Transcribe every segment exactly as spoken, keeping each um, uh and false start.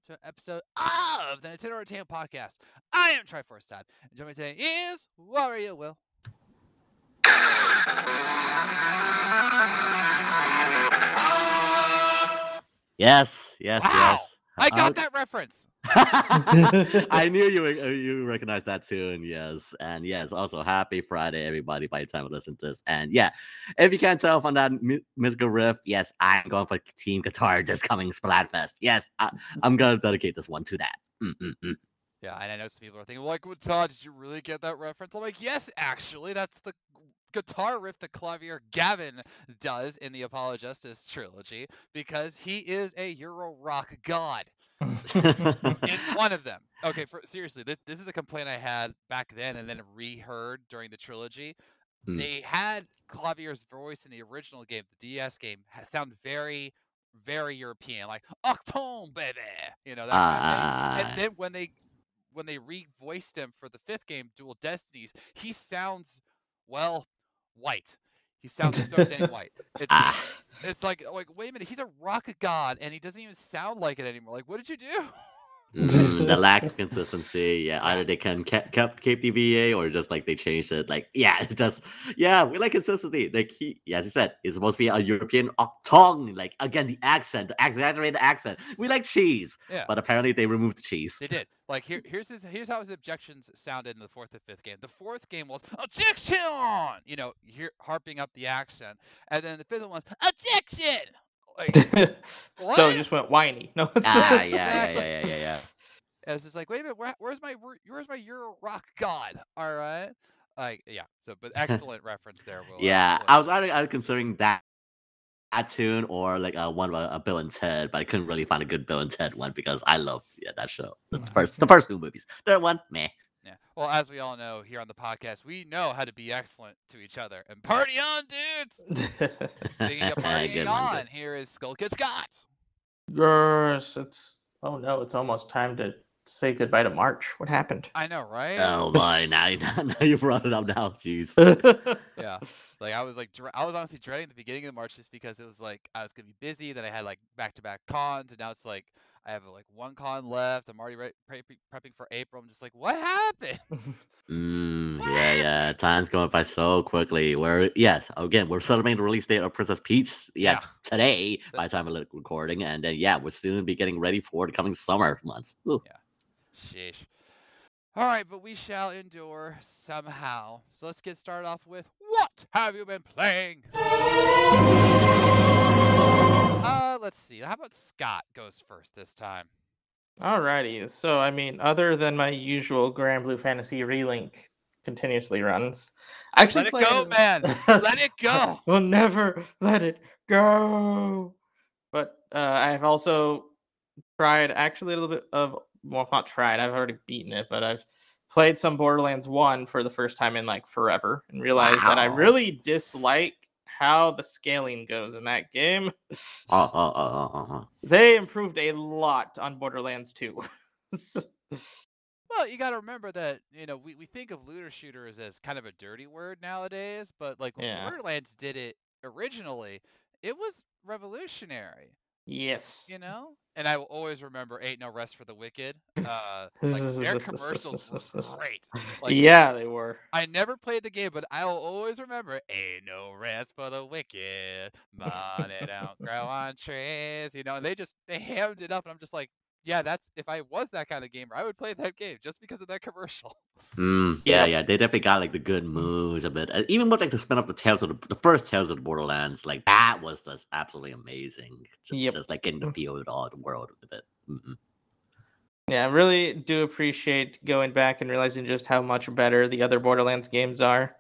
to an episode of the Nintendo Entertainment Podcast. I am Triforce Todd, and joining me today is Wario Will. Yes, yes, Wow! yes. I got Uh, that reference! I knew you would- uh, you recognized that tune. Yes, and yes. Also, happy Friday, everybody! By the time you listen to this, and yeah, if you can't tell from that mu- musical riff, yes, I'm going for Team Guitar this coming Splatfest. Yes, I, I'm gonna dedicate this one to that. Mm-mm-mm. Yeah, and I know some people are thinking, like, well, Todd, did you really get that reference? I'm like, yes, actually, that's the guitar riff that Clavier Gavin does in the Apollo Justice trilogy, because he is a Euro rock god. In one of them. Okay, for seriously, this, this is a complaint I had back then and then reheard during the trilogy. Mm. They had Clavier's voice in the original game, the D S game, ha- sound very, very European, like Octone, baby, you know, that kind of thing. And Ah, then when they when they re-voiced him for the fifth game, Dual Destinies, he sounds, well, white. He sounds so dang white. It's ah. it's like like wait a minute, he's a rock god and he doesn't even sound like it anymore. Like, what did you do? Mm, the lack of consistency. Yeah, Yeah. either they can kept kept keep the V A or just like they changed it. Like, yeah, it's just yeah, we like consistency. Like he, yeah, as you said, it's supposed to be a European octong. Like again, the accent, the exaggerated accent. We like cheese, Yeah. but apparently they removed the cheese. They did. Like here, here's his here's how his objections sounded in the fourth and fifth game. The fourth game was objection, you know, here harping up the accent, and then the fifth one was objection. Like, Still what? just went whiny. No, it's Ah, yeah, Yes, yeah, yeah, exactly. yeah, yeah, yeah. And it's just like, wait a minute, where, where's my where's my Euro rock god? All right, like yeah. So, but excellent reference there, Will. Yeah, Excellent. I was either, either considering that. That tune or like a one a, a Bill and Ted, but I couldn't really find a good Bill and Ted one because I love yeah that show. The first the first two movies. Third one, meh. Yeah. Well, as we all know here on the podcast, we know how to be excellent to each other. And party on, dudes! Speaking of partying Good one, on, good. here is Skull Kid Scott. Yes, it's oh no, it's almost time to say goodbye to March. What happened? I know, right? Oh boy, now, now, now you brought it up now. Jeez. Yeah. Like I was like dre- I was honestly dreading the beginning of March just because it was like I was gonna be busy. Then I had like back to back cons, and now it's like I have like one con left. I'm already re- pre- prepping for April. I'm just like, what happened? Mm, What yeah, yeah. Time's going by so quickly. We're yes, again, we're celebrating the release date of Princess Peach. Yeah, Yeah. today by the time we're recording, and then yeah, we'll soon be getting ready for the coming summer months. Ooh. Sheesh. All right, but we shall endure somehow. So let's get started off with what have you been playing? Uh, let's see. How about Scott goes first this time? Alrighty, so I mean, other than my usual Grand Blue Fantasy relink continuously runs, I actually Let it go, played- man. Let it go. We'll never let it go. But uh, I've also tried actually a little bit of well, not tried. I've already beaten it, but I've played some Borderlands one for the first time in like forever, and realized that I Wow. really dislike how the scaling goes in that game. Oh, oh, oh, oh, oh. They improved a lot on Borderlands two. Well, you got to remember that, you know, we, we think of looter shooters as kind of a dirty word nowadays, but like when Yeah. Borderlands did it originally, it was revolutionary, Yes. you know? And I will always remember Ain't No Rest for the Wicked. Uh, like their commercials were great. Like, yeah, they were. I never played the game, but I will always remember Ain't No Rest for the Wicked. Money don't grow on trees. You know, and they just, they hammed it up, and I'm just like, yeah, that's, if I was that kind of gamer, I would play that game just because of that commercial. Mm, yeah, Yep. yeah, they definitely got like the good moves a bit. Uh, even with like the spin off the Tales of the, the first Tales of the Borderlands, like that was just absolutely amazing. Just, Yep. just like getting to feel it all, the world a bit. Mm-mm. Yeah, I really do appreciate going back and realizing just how much better the other Borderlands games are.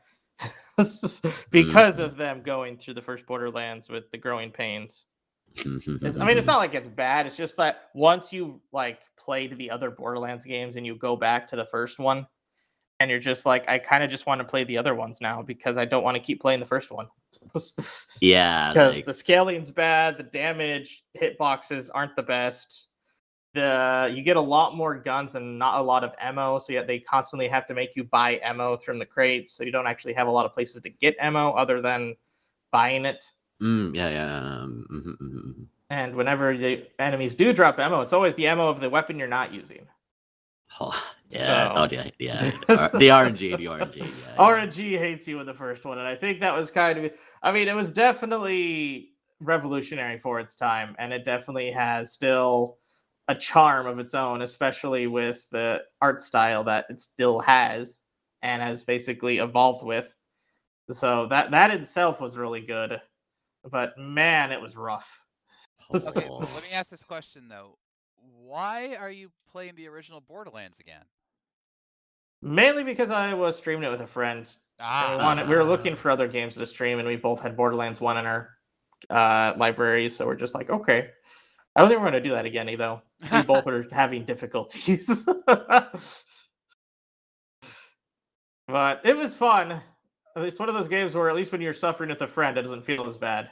because of them going through the first Borderlands with the growing pains. It's- I mean, it's not like it's bad. It's just that once you like played the other Borderlands games and you go back to the first one, and you're just like, I kind of just want to play the other ones now because I don't want to keep playing the first one. Yeah, Because like, the scaling's bad, the damage hitboxes aren't the best. The you get a lot more guns and not a lot of ammo, so yet they constantly have to make you buy ammo from the crates, so you don't actually have a lot of places to get ammo other than buying it. Mm, yeah, yeah. Um, mhm, mhm, mhm. And whenever the enemies do drop ammo, it's always the ammo of the weapon you're not using. Oh, yeah. Oh, So yeah, yeah. Uh, the R N G, the R N G. Yeah, yeah. R N G hates you in the first one, and I think that was kind of. I mean, it was definitely revolutionary for its time, and it definitely has still a charm of its own, especially with the art style that it still has and has basically evolved with. So that that itself was really good, but man, it was rough. Okay, Oh. let me ask this question though. Why are you playing the original Borderlands again? Mainly because I was streaming it with a friend, and we Ah, wanted we were looking Ah. for other games to stream, and we both had Borderlands one in our uh, library, so we're just like, okay. I don't think we're going to do that again, though. We both are having difficulties. But it was fun. It's one of those games where at least when you're suffering with a friend, it doesn't feel as bad.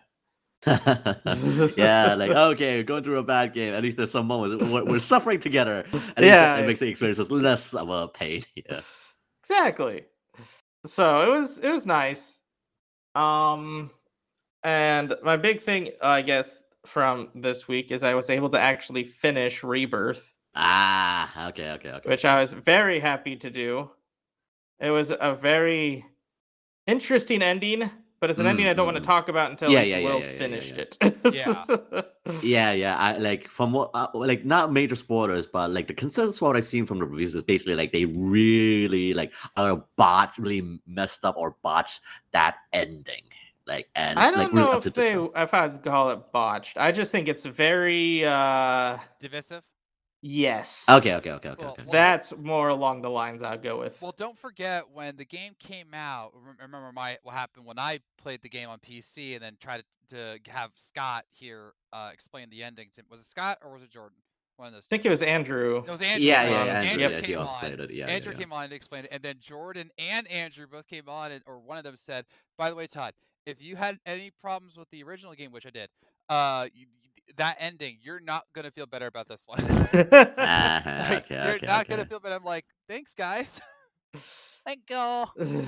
Yeah, like okay, going through a bad game. At least there's some moments we're, we're suffering together. At least Yeah. it, it makes the experiences less of a pain. Yeah. Exactly. So it was it was nice. Um, and my big thing, I guess, from this week is I was able to actually finish Rebirth, Ah, okay, okay, okay. which okay. I was very happy to do. It was a very interesting ending, but it's an ending Mm, I don't mm, want to mm. talk about until Yeah, at least yeah, yeah, Will's yeah, yeah, yeah, finished yeah. it. Yeah. Yeah, yeah. I like from what uh, like not major spoilers, but like the consensus what I've seen from the reviews is basically like they really like are botched, really messed up or botched that ending. Like and I it's like don't really know up to if the they top. if I'd call it botched. I just think it's very uh divisive. yes. Okay, okay, okay, okay, Well, okay. well, That's more along the lines I'd go with. Well, don't forget when the game came out. rem- Remember my what happened when I played the game on P C and then tried to, to have Scott here uh, explain the ending. To, was it Scott or was it Jordan? One of those I think two. it was Andrew. It was Andrew. Yeah, Right? yeah, Um, yeah. Andrew, Andrew yeah, yep. he came also on. played it. Yeah, yeah, Andrew yeah. came on to explain it, and then Jordan and Andrew both came on, and, or one of them said, "By the way, Todd, if you had any problems with the original game, which I did, uh, you, you- that ending, you're not gonna feel better about this one. Ah, Like, okay, you're okay, not okay. gonna feel better." I'm like, "Thanks, guys. Thank you."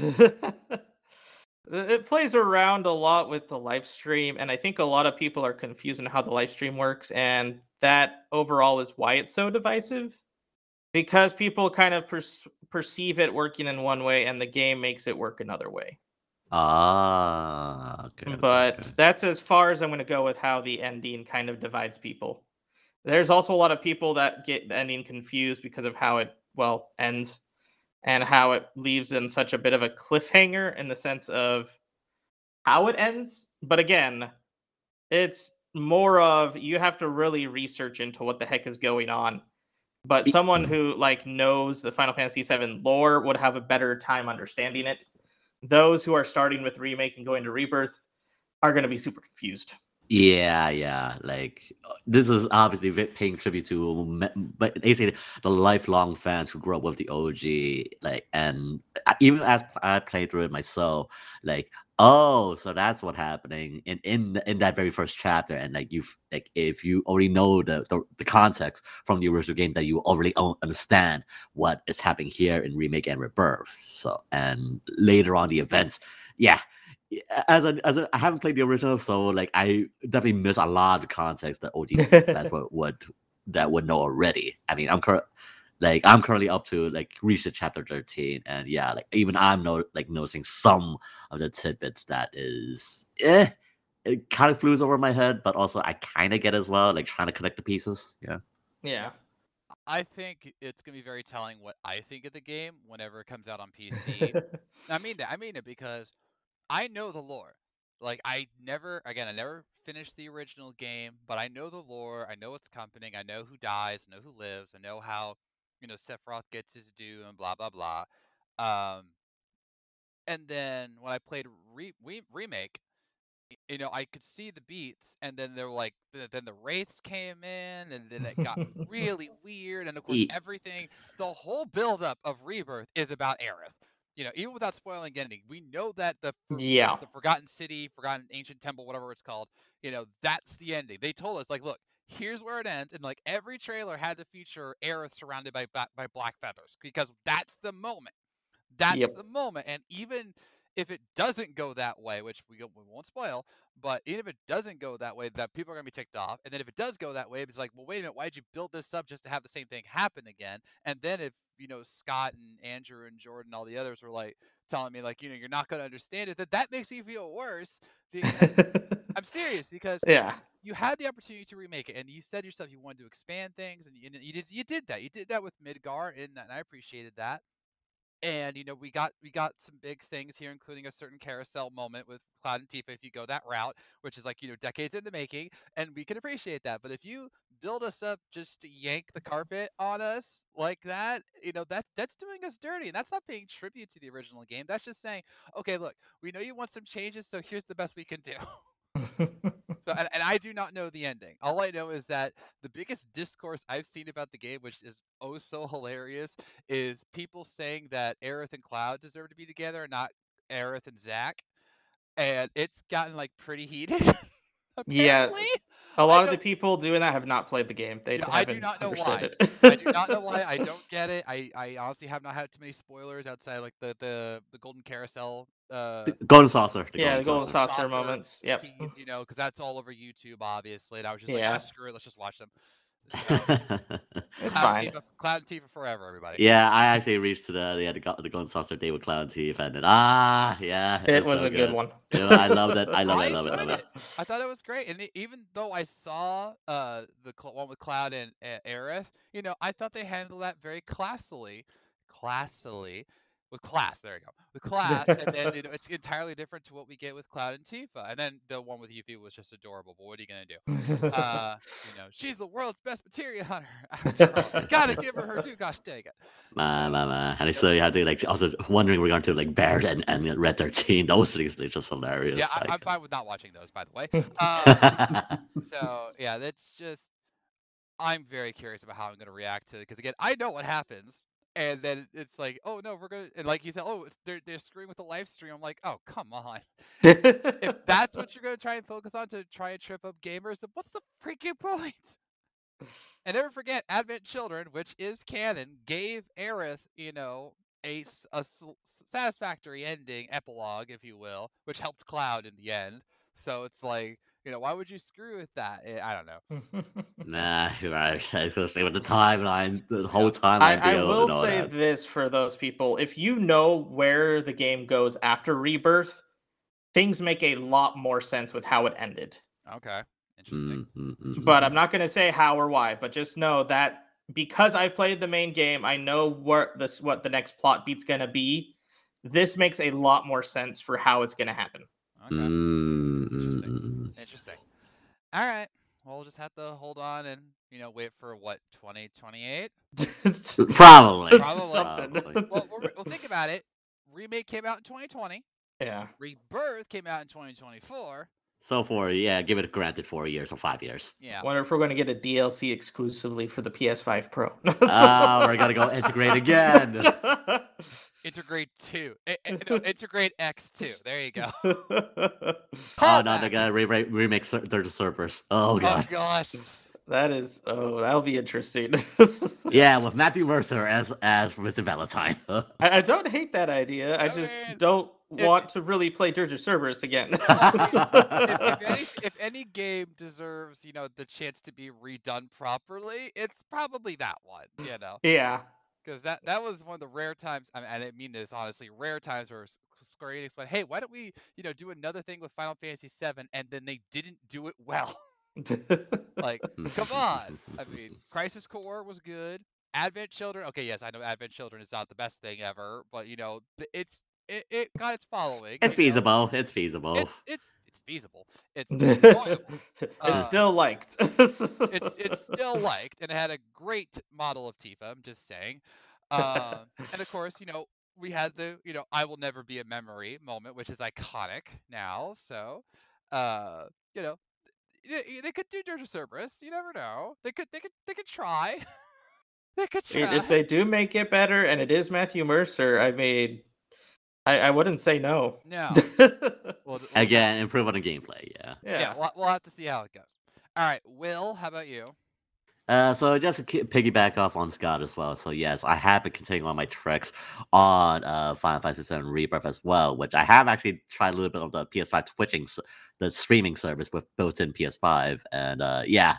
It plays around a lot with the live stream, and I think a lot of people are confused on how the live stream works, and that overall is why it's so divisive. Because people kind of perce- perceive it working in one way, and the game makes it work another way. Ah, okay, okay, But okay. that's as far as I'm going to go with how the ending kind of divides people. There's also a lot of people that get the ending confused because of how it, well, ends and how it leaves in such a bit of a cliffhanger in the sense of how it ends. But again, it's more of you have to really research into what the heck is going on. But E- someone mm. who like knows the Final Fantasy seven lore would have a better time understanding it. Those who are starting with remake and going to rebirth are going to be super confused. Yeah, yeah. Like uh, this is obviously vi- paying tribute to, me- but basically the lifelong fans who grew up with the O G. Like, and I- even as I played through it myself, like, oh, so that's what happening in in th- in that very first chapter. And like you've like if you already know the the, the context from the original game, that you already un- understand what is happening here in remake and rebirth. So and later on the events, yeah. Yeah, as a as a I haven't played the original, so like I definitely miss a lot of the context that O G fans would, would that would know already. I mean, I'm current like I'm currently up to like reach the chapter thirteen, and yeah, like even I'm no like noticing some of the tidbits that is eh, it kind of flews over my head, but also I kind of get as well, like trying to connect the pieces. Yeah. Yeah. I think it's gonna be very telling what I think of the game whenever it comes out on P C. I mean that. I mean it because I know the lore. Like I never, again, I never finished the original game, but I know the lore. I know what's coming. I know who dies. I know who lives. I know how, you know, Sephiroth gets his due and blah blah blah. Um, and then when I played re- re- remake, y- you know, I could see the beats, and then they were like, th- then the wraiths came in, and then it got really weird, and of course, E- everything, the whole buildup of Rebirth is about Aerith. You know, even without spoiling anything, we know that the, for- the Yeah. the Forgotten City, Forgotten Ancient Temple, whatever it's called, you know, that's the ending. They told us, like, look, here's where it ends, and like every trailer had to feature Aerith surrounded by ba- by black feathers because that's the moment. That's Yep. the moment, and even if it doesn't go that way, which we, we won't spoil, but even if it doesn't go that way, that people are going to be ticked off. And then if it does go that way, it's like, well, wait a minute, why did you build this up just to have the same thing happen again? And then if, you know, Scott and Andrew and Jordan, all the others were like telling me, like, you know, you're not going to understand it, that that makes me feel worse. Because I'm serious, because yeah. you had the opportunity to remake it, and you said yourself you wanted to expand things, and you, and you did you did that. You did that with Midgar, and, and I appreciated that. And you know, we got we got some big things here, including a certain carousel moment with Cloud and Tifa. If you go that route, which is like, you know, decades in the making, and we can appreciate that. But if you build us up just to yank the carpet on us like that, you know, that's that's doing us dirty, and that's not paying tribute to the original game. That's just saying, okay, look, we know you want some changes, so here's the best we can do. So, and, and I do not know the ending. All I know is that the biggest discourse I've seen about the game, which is oh so hilarious, is people saying that Aerith and Cloud deserve to be together, not Aerith and Zack. And it's gotten like pretty heated. Yeah, Apparently. a I lot of the don't- people doing that have not played the game. They Yeah, I do haven't not know understood why. it. I do not know why. I don't get it. I, I honestly have not had too many spoilers outside like the the, the Golden Carousel. Uh, The Golden Saucer. The Yeah, the Golden Golden Saucer. Saucer moments. Yep. scenes, you know, because that's all over YouTube, obviously. And I was just like, Yeah. ah, screw it, let's just watch them. So, It's Cloud fine. and Tifa, Cloud and Tifa forever, everybody. Yeah, I actually reached to the yeah, the, Go- the Golden Saucer day with Cloud and Tifa, and then, ah, yeah, It it's was so a good one. Yeah, I love that. I love I it. Love it. enjoyed Love it. it. I thought it was great, and it, even though I saw uh the cl- one with Cloud and uh, Aerith, you know, I thought they handled that very classily, classily, with class. There you go, with class, and then you know, it's entirely different to what we get with Cloud and Tifa. And then the one with Yuffie was just adorable. But what are you gonna do? Uh, you know, she's the world's best materia hunter. After all. Gotta give her her due. Gosh dang it. Man, man, man. And I still had to like also wondering we're going to like Baird and, and Red thirteen. Those things they're just hilarious. Yeah, I, like- I'm fine with not watching those, by the way. Um, so yeah, that's just. I'm very curious about how I'm gonna react to it because again, I know what happens, and then it's like, oh no, we're gonna, and like you said, oh, it's, they're they're screwing with the live stream. I'm like, oh come on. If that's what you're gonna try and focus on to try and trip up gamers, then what's the freaking point? And never forget, Advent Children, which is canon, gave Aerith, you know, a, s- a s- satisfactory ending, epilogue, if you will, which helped Cloud in the end. So it's like, you know, why would you screw with that? Eh, I don't know. Nah, you're right. Especially with the timeline, the whole Yeah. timeline I, I deal will and all say that. this for those people. If you know where the game goes after Rebirth, things make a lot more sense with how it ended. Okay, interesting. Mm, mm, mm, But mm. I'm not going to say how or why, but just know that because I've played the main game, I know what this what the next plot beat's going to be. This makes a lot more sense for how it's going to happen. Okay, Mm, mm, Interesting. mm, interesting. All right, well, we'll just have to hold on and you know wait for what twenty twenty-eight. mm. Probably. Probably. Something. Probably. Well, well, well, think about it. Remake came out in twenty twenty. Yeah. Rebirth came out in twenty twenty-four. So for yeah, give it granted four years or five years. Yeah. Wonder if we're going to get a D L C exclusively for the P S five Pro. Oh, we're gonna go integrate again. Integrate two. I- I- no, integrate X two. There you go. Oh Call no, they back. gotta re- re- remake ser- their servers. Oh Oh god. gosh. That is, oh, that'll be interesting. Yeah, with Matthew Mercer as as Mister Valentine. I, I don't hate that idea. I I just mean, don't if- want to really play Dirge of Cerberus again. if, if, any, if any game deserves, you know, the chance to be redone properly, it's probably that one. You know, yeah. because that that was one of the rare times. I, mean, I didn't mean this honestly. Rare times where S- Square Enix went, "Hey, why don't we, you know, do another thing with Final Fantasy seven?" And then they didn't do it well. Like, come on. I mean, Crisis Core was good. Advent Children. Okay, yes, I know Advent Children is not the best thing ever, but you know, th- it's it, it got its following. It's you know? feasible. It's feasible. It's it's it's feasible. It's enjoyable. it's Uh, still liked. It's it's still liked, and it had a great model of Tifa. I'm just saying. Um, and of course, you know, we had the you know I will never be a memory moment, which is iconic now. So, uh, you know, they, they could do Dirge of Cerberus. You never know. They could they could they could try. They could Dude, try. if they do make it better and it is Matthew Mercer, I mean, I, I wouldn't say no. No. We'll, we'll Again, improve on the gameplay. Yeah. Yeah, yeah. we'll, we'll have to see how it goes. All right, Will, how about you? Uh, so just to ki- piggyback off on Scott as well. So yes, I have been continuing on my treks on uh, Final Fantasy seven Rebirth as well, which I have actually tried a little bit of the P S five twitching, s- the streaming service with built-in P S five, and uh, yeah,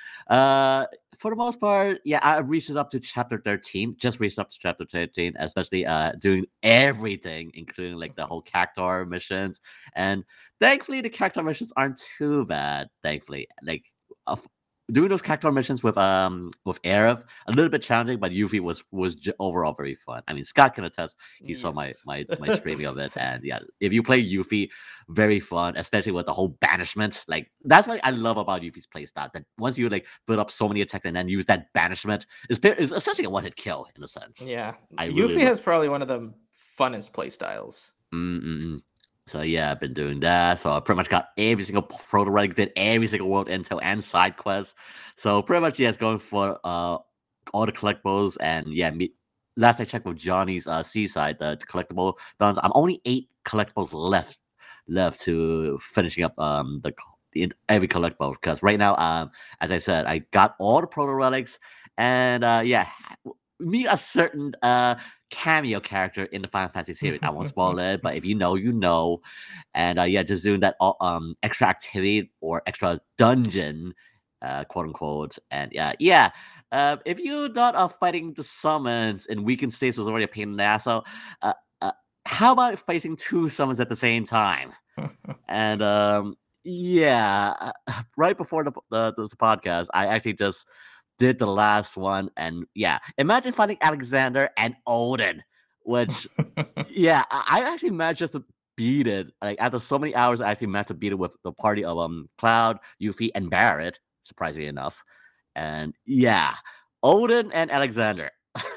uh, for the most part, yeah, I reached it up to chapter thirteen. Just reached up to chapter thirteen, especially uh, doing everything, including like the whole Cactuar missions, and thankfully the Cactuar missions aren't too bad. Thankfully, like. Uh, doing those Cactuar missions with um with Arif a little bit challenging, but Yuffie was was j- overall very fun. I mean, Scott can attest. He saw my Yes. my my streaming of it, and yeah, if you play Yuffie, very fun, especially with the whole banishment. Like that's what I love about Yuffie's playstyle. That once you like build up so many attacks and then use that banishment, is is essentially a one hit kill in a sense. Yeah, I really Yuffie lo- has probably one of the funnest playstyles. Mm-mm. So yeah, I've been doing that. So I pretty much got every single proto relic, did every single world intel and side quests. So pretty much yes, going for uh all the collectibles and yeah, me, last I checked with Johnny's uh seaside, the collectible balance. I'm only eight collectibles left left to finishing up um the co- in every collectible because right now um as I said I got all the proto relics and uh yeah meet a certain uh cameo character in the Final Fantasy series. I won't spoil it, but if you know, you know. And uh, yeah, just doing that all, um extra activity or extra dungeon, uh, quote unquote. And yeah, yeah. Uh, if you thought of fighting the summons in weakened states was already a pain in the ass, so uh, uh, how about facing two summons at the same time? And um, yeah, uh, right before the, the the podcast, I actually just did the last one, and yeah, imagine fighting Alexander and Odin, which yeah, I, I actually managed just to beat it. Like after so many hours, I actually managed to beat it with the party of um Cloud, Yuffie, and Barrett. Surprisingly enough, and yeah, Odin and Alexander.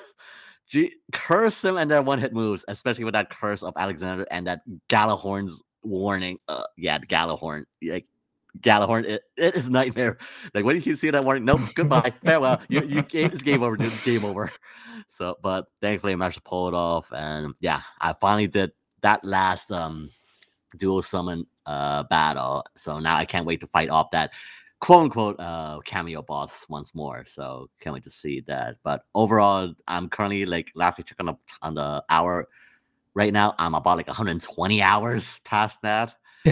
Gee, curse them and their one-hit moves, especially with that curse of Alexander and that Galahorn's warning. Uh, yeah, the Galahorn. Like Galahorn, it, it is nightmare. Like when you see that warning, nope, goodbye, farewell. You you game it's game over, dude. It's game over. So, but thankfully I managed to pull it off, and yeah, I finally did that last um dual summon uh battle. So now I can't wait to fight off that quote unquote uh cameo boss once more. So can't wait to see that. But overall, I'm currently like lastly checking up on the hour. Right now, I'm about like one hundred twenty hours past that.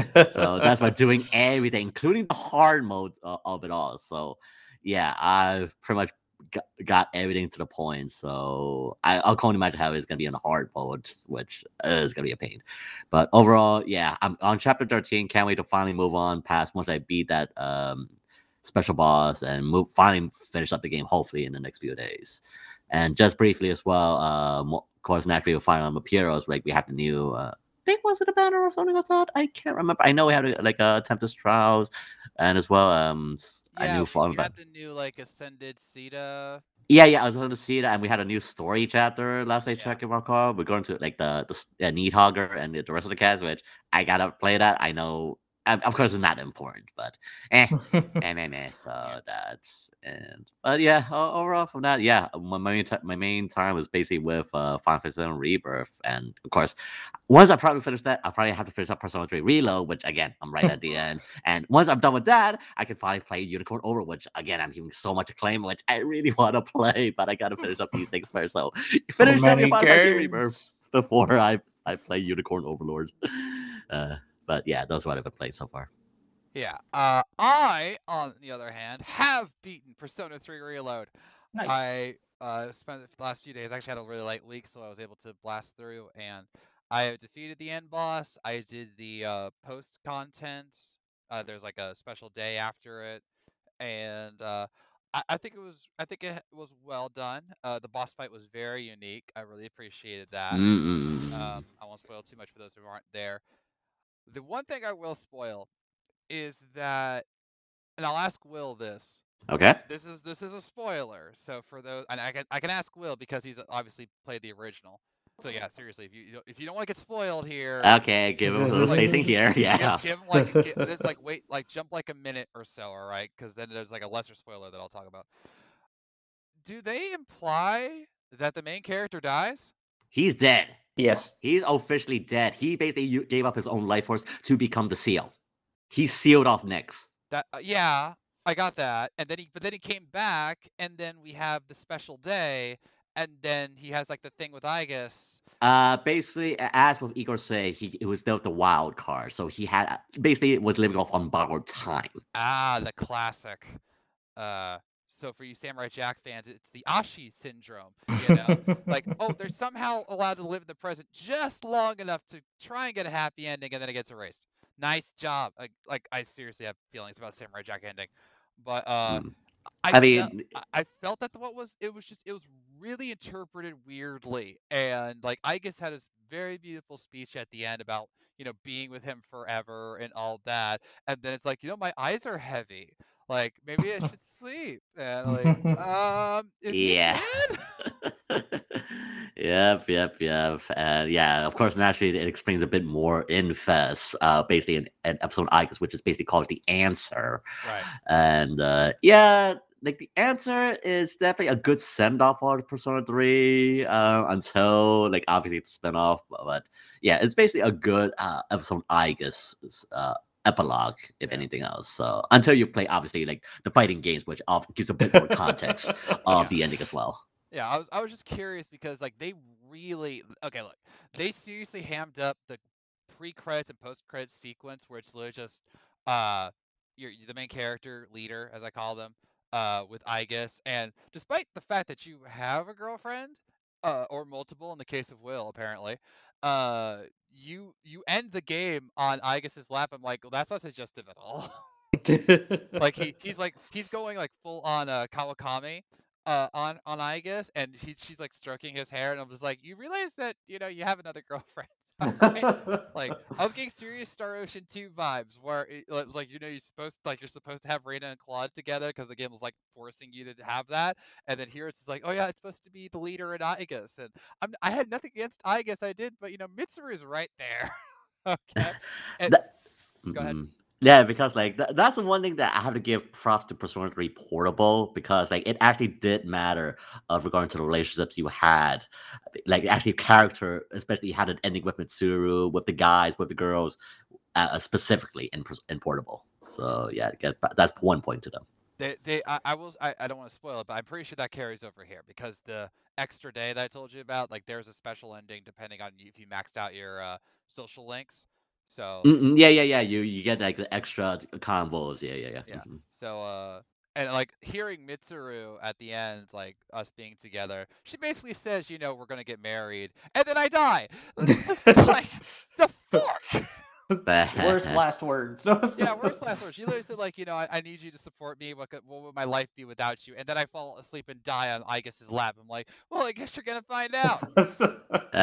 So that's by doing everything, including the hard mode uh, of it all. So yeah, I've pretty much got, got everything to the point. So I, I'll only imagine how it's gonna be in the hard mode, which is gonna be a pain. But overall, yeah, I'm on chapter thirteen. Can't wait to finally move on past once I beat that um special boss and move finally finish up the game. Hopefully in the next few days. And just briefly as well, um, of course, naturally, with Fire Emblem Heroes, like we have the new. Uh, I think was it a banner or something like that? I can't remember. I know we had a, like a Tempest Trials, and as well um s- a Yeah, new we, Fallen we Ban- had the new like ascended Sita. Yeah, yeah, I was going to see that, and we had a new story chapter last I Yeah. checked. If I recall, we're going to like the the s- uh, Needhogger and the, the rest of the cast, which I gotta play that. I know, of of course, it's not important, but eh, eh, meh, meh. So Yeah. that's and but yeah, o- overall from that, yeah, my main ti- my main time was basically with uh, Final Fantasy seven Rebirth, and of course, once I probably finish that, I'll probably have to finish up Persona three Reload, which again, I'm right at the end. And once I'm done with that, I can finally play Unicorn Over, which again, I'm giving so much acclaim, which I really want to play, but I gotta finish up these things first. So finish up your many Final Fantasy Rebirth games. before I, I play Unicorn Overlord. Uh, but yeah, those are what I've been playing so far. Yeah. Uh, I, on the other hand, have beaten Persona three Reload. Nice. I uh, spent the last few days, actually had a really light week, so I was able to blast through, and I have defeated the end boss. I did the uh, post content. Uh, there's like a special day after it, and uh, I, I think it was I think it was well done. Uh, the boss fight was very unique. I really appreciated that. Mm-mm. Um, I won't spoil too much for those who aren't there. The one thing I will spoil is that, and I'll ask Will this. Okay. This is this is a spoiler. So for those, and I can I can ask Will because he's obviously played the original. So yeah, seriously, if you you don't- if you don't want to get spoiled here, Okay, give him a little Like- spacing here. Yeah. give, give him like gi- this like wait like jump like a minute or so, all right? Because then there's like a lesser spoiler that I'll talk about. Do they imply that the main character dies? He's dead. Yes. He's officially dead. He basically u- gave up his own life force to become the seal. He sealed off Nyx. That uh, yeah, I got that, and then he but then he came back, and then we have the special day, and then he has like the thing with Aigis. Uh, basically, a- as with Igor said, he it was the, the wild card, so he had basically was living off on borrowed time. Ah, the classic. Uh, so for you Samurai Jack fans, it's the Ashi syndrome. You know, like oh, they're somehow allowed to live in the present just long enough to try and get a happy ending, and then it gets erased. Nice job. Like, like I seriously have feelings about Samurai Jack ending, but uh, Mm. I I felt mean, I I felt that what was it was just it was really interpreted weirdly, and like Igus had this very beautiful speech at the end about you know being with him forever and all that, and then it's like you know my eyes are heavy, like maybe I should sleep, and like um is he a yeah. kid? Yep, yep, yep. And yeah, of course, naturally, it explains a bit more in Fest, uh, basically in an episode Icons, which is basically called The Answer. Right. And uh, yeah, like The Answer is definitely a good send off for Persona three uh, until, like, obviously the spin off. But, but yeah, it's basically a good uh, episode Icons uh, epilogue, if Yeah. anything else. So until you play, obviously, like the fighting games, which often gives a bit more context of Yeah. the ending as well. Yeah, I was I was just curious because like they really okay look they seriously hammed up the pre credits and post credits sequence where it's literally just uh your the main character leader as I call them uh with Igus, and despite the fact that you have a girlfriend uh or multiple in the case of Will apparently uh you you end the game on Igus's lap. I'm like, well, that's not suggestive at all. Like he he's like he's going like full on uh Kawakami uh on on Igus, and he she's like stroking his hair, and I'm just like, you realize that you know you have another girlfriend. Right? Like I was getting serious Star Ocean two vibes where it, like like, you know you're supposed like you're supposed to have Reina and Claude together because the game was like forcing you to have that, and then here it's just like, oh yeah, it's supposed to be the leader in Igus, and I'm I had nothing against Igus, I did, but you know Mitsuru is right there. Okay, and That- go ahead. mm-mm. Yeah, because like th- that's the one thing that I have to give props to Persona three Portable, because like it actually did matter of regarding to the relationships you had, like actually character, especially you had an ending with Mitsuru, with the guys, with the girls, uh, specifically in Pers- in Portable. So yeah, I guess that's one point to them. They, they, I, I will. I, I don't want to spoil it, but I'm pretty sure that carries over here because the extra day that I told you about, like, there's a special ending depending on if you maxed out your uh, social links. So Mm-mm, yeah, yeah, yeah. You you get like the extra combos. Yeah, yeah, yeah. yeah. Mhm. So uh, and like hearing Mitsuru at the end, like us being together, she basically says, you know, we're gonna get married, and then I die. It's just like the fuck. Worst last words. Yeah, worst last words. She literally said, like, you know, I, I need you to support me. What could, what would my life be without you? And then I fall asleep and die on Igus's lap. I'm like, well, I guess you're gonna find out. So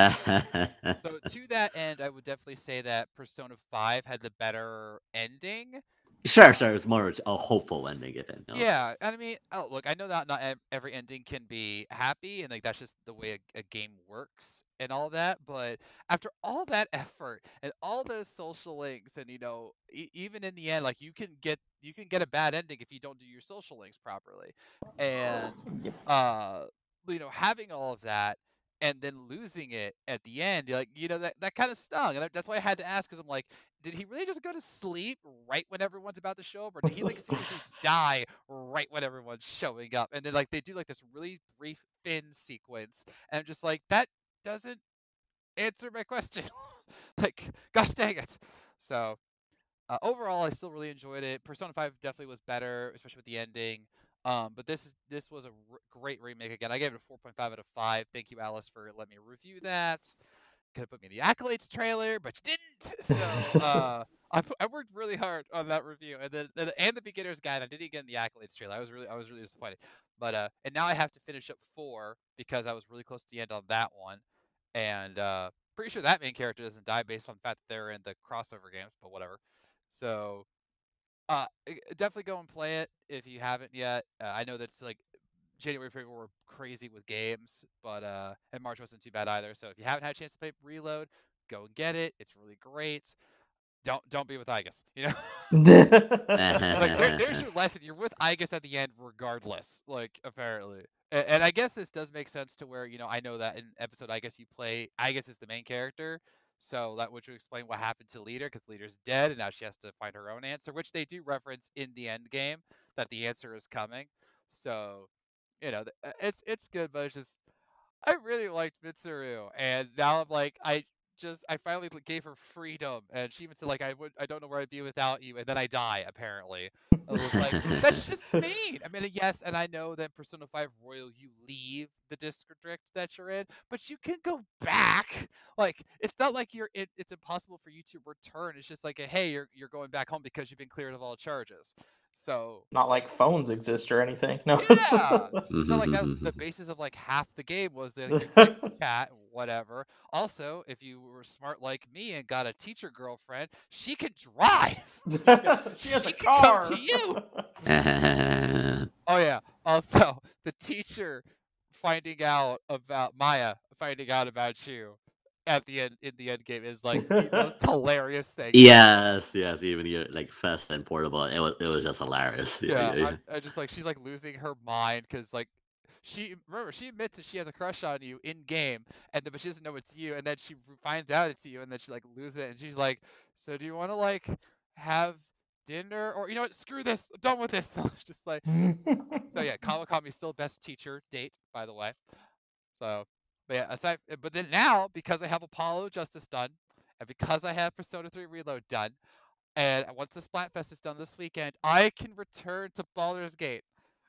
to that end, I would definitely say that Persona five had the better ending. Sure, sure. It's more a hopeful ending, if anything else. Yeah, and I mean, oh, look, I know that not ev- every ending can be happy, and like that's just the way a, a game works and all that. But after all that effort and all those social links, and you know, e- even in the end, like you can get you can get a bad ending if you don't do your social links properly, and Yep. uh, you know, having all of that and then losing it at the end, you're like, you know, that that kind of stung, and I- that's why I had to ask, because I'm like, did he really just go to sleep right when everyone's about to show up, or did he like seriously die right when everyone's showing up? And then like they do like this really brief fin sequence, and I'm just like, that doesn't answer my question. Like, gosh dang it. So uh, overall, I still really enjoyed it. Persona five definitely was better, especially with the ending. Um, but this is this was a r- great remake. Again, I gave it a four point five out of five. Thank you, Alice, for letting me review that. Could have put me in the accolades trailer, but you didn't. So uh, I, pu- I worked really hard on that review, and then and, and the beginner's guide. I didn't get in the accolades trailer. I was really I was really disappointed. But uh, and now I have to finish up four because I was really close to the end on that one, and uh, pretty sure that main character doesn't die based on the fact that they're in the crossover games. But whatever. So uh, i- definitely go and play it if you haven't yet. Uh, I know that's like January, February were crazy with games, but uh, and March wasn't too bad either. So if you haven't had a chance to play Reload, go and get it. It's really great. Don't don't be with Igus. You know, like there, there's your lesson. You're with Igus at the end, regardless. Like apparently, and, and I guess this does make sense to where you know I know that in episode I guess you play Igus is the main character. So that would explain what happened to Leader, because Leader's dead and now she has to find her own answer, which they do reference in the end game. that the answer is coming. So, you know, th- uh, it's it's good, but it's just I really liked Mitsuru, and now I'm like, I just I finally l- gave her freedom, and she even said like I would I don't know where I'd be without you, and then I die apparently. I was like, that's just mean. I mean, yes, and I know that Persona five Royal you leave the district that you're in, but you can go back. Like it's not like you're it, it's impossible for you to return. It's just like a, hey, you're you're going back home because you've been cleared of all charges. So Not like phones exist or anything. No. yeah. So like that was the basis of like half the game was that you click chat, whatever. Also, if you were smart like me and got a teacher girlfriend, she can drive. She has a She can car. come to you. Oh yeah. Also, the teacher finding out about Maya finding out about you at the end in the end game is like the most hilarious thing. Yes, yes. Even your like Fest and Portable, it was it was just hilarious. Yeah, Yeah, yeah, I, I just like she's like losing her mind because like she remember she admits that she has a crush on you in game, and then but she doesn't know it's you, and then she finds out it's you, and then she like loses it, and she's like, "So do you want to like have dinner, or you know what? Screw this, I'm done with this." Just like so, yeah. Kawakami's still best teacher date, by the way. So, but yeah, aside, but then now because I have Apollo Justice done, and because I have Persona three Reload done. And once the Splatfest is done this weekend, I can return to Baldur's Gate.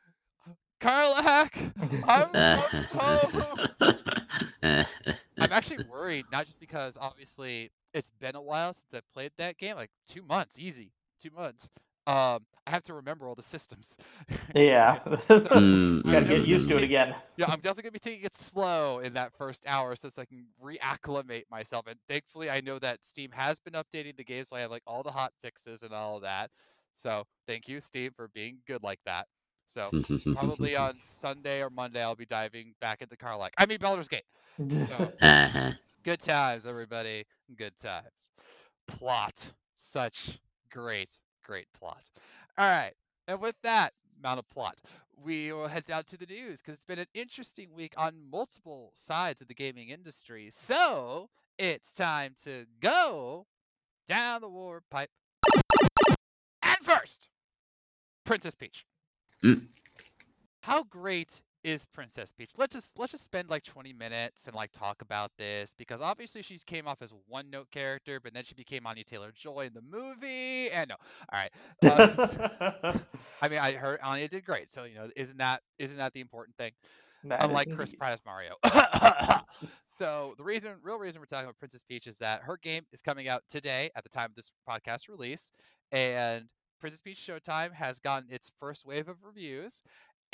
Karlak, I'm coming home. I'm actually worried, not just because obviously it's been a while since I played that game, like two months, easy, two months. Um, I have to remember all the systems. Yeah. So, Gotta Mm, I'm get mm, used to it mm. again. yeah, I'm definitely gonna be taking it slow in that first hour so I can reacclimate myself. And thankfully, I know that Steam has been updating the game, so I have like all the hot fixes and all of that. So thank you, Steam, for being good like that. So probably on Sunday or Monday, I'll be diving back into Karlak. I mean Baldur's Gate. So Uh-huh. good times, everybody. Good times. Plot. Such great, great plot. All right. And with that amount of plot, we will head down to the news because it's been an interesting week on multiple sides of the gaming industry. So it's time to go down the warp pipe. And first, Princess Peach. Mm. How great is Princess Peach? Let's just let's just spend like twenty minutes and like talk about this because obviously she came off as a one note character, but then she became Anya Taylor-Joy in the movie. And no, all right. Uh, I mean, I heard Anya did great, so you know, isn't that isn't that the important thing? That Unlike is Chris indeed. Pratt as Mario. So the reason, real reason we're talking about Princess Peach is that her game is coming out today at the time of this podcast release, and Princess Peach Showtime has gotten its first wave of reviews,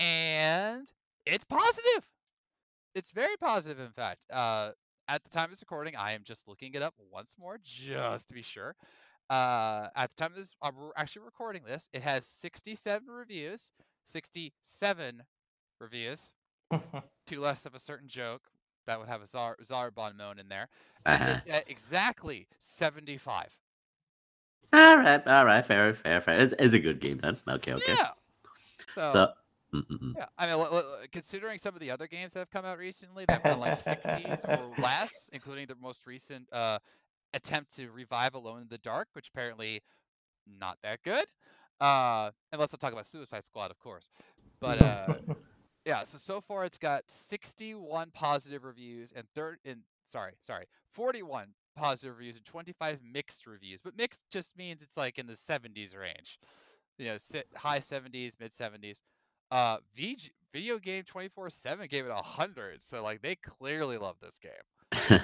and it's positive. It's very positive, in fact. Uh, at the time of this recording, I am just looking it up once more, just to be sure. Uh, at the time of this, I'm actually recording this. It has sixty-seven reviews, sixty-seven reviews. Two less of a certain joke that would have a Zar Zarbon moan in there, and Uh-huh. it's at exactly seventy-five. All right, all right, fair, fair, fair. It's, it's a good game then. Okay, okay. Yeah. So, So, mm-mm-mm. yeah, I mean, l- l- considering some of the other games that have come out recently that have been like sixties or less, including the most recent uh, attempt to revive Alone in the Dark, which apparently not that good. Uh, unless I'll talk about Suicide Squad, of course. But uh, yeah, so so far it's got sixty-one positive reviews and third in sorry, sorry, forty-one positive reviews and twenty-five mixed reviews. But mixed just means it's like in the seventies range. You know, sit, high seventies, mid seventies. Uh V G, Video Game twenty-four seven gave it one hundred. So like they clearly love this game.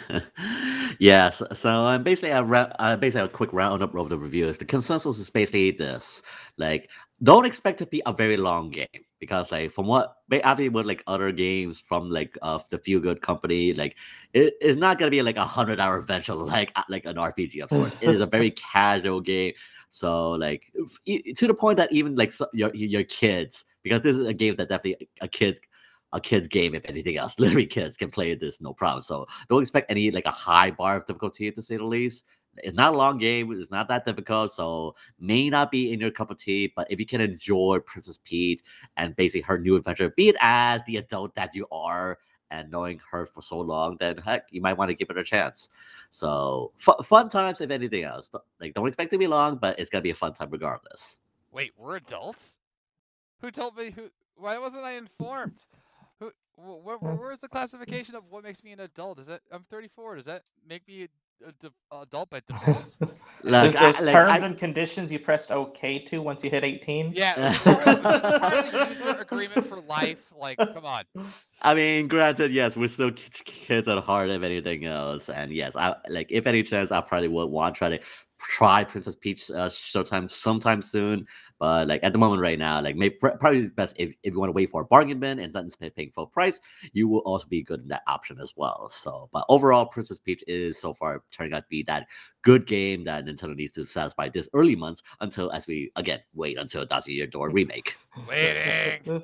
Yes, so um, basically, a ra- uh, basically a quick roundup of the reviews. The consensus is basically this: like, don't expect it to be a very long game because, like, from what ba- after with like other games from like uh, the Feel Good company, like, it is not gonna be like a hundred hour adventure like uh, like an R P G of sorts. It is a very casual game. So like if- e- to the point that even like so- your your kids, because this is a game that definitely a kids a kid's game, if anything else. Literally, kids can play this no problem. So don't expect any like a high bar of difficulty to say the least. It's not a long game. It's not that difficult, so may not be in your cup of tea. But if you can enjoy Princess Peach and basically her new adventure, be it as the adult that you are, and knowing her for so long, then heck, you might want to give it a chance. So fu- fun times, if anything else. Like don't expect it to be long, but it's gonna be a fun time regardless. Wait, we're adults? Who told me? Who? Why wasn't I informed? Who? Wh- wh- wh- where's the classification of what makes me an adult? Is that I'm thirty-four? Does that make me a de- adult by default? Look, There's, I, there's like terms I, and conditions you pressed OK to once you hit eighteen. Yeah, was this, part, was this part of the user agreement for life? Like, come on. I mean, granted, yes, we're still k- kids at heart, if anything else, and yes, I like if any chance, I probably would want to try to try Princess Peach uh, Showtime sometime soon. But like at the moment, right now, like maybe probably best if, if you want to wait for a bargain bin and then paying full price, you will also be good in that option as well. So, but overall, Princess Peach is so far turning out to be that good game that Nintendo needs to satisfy this early months until, as we again wait until Dancing Year Door remake. Waiting,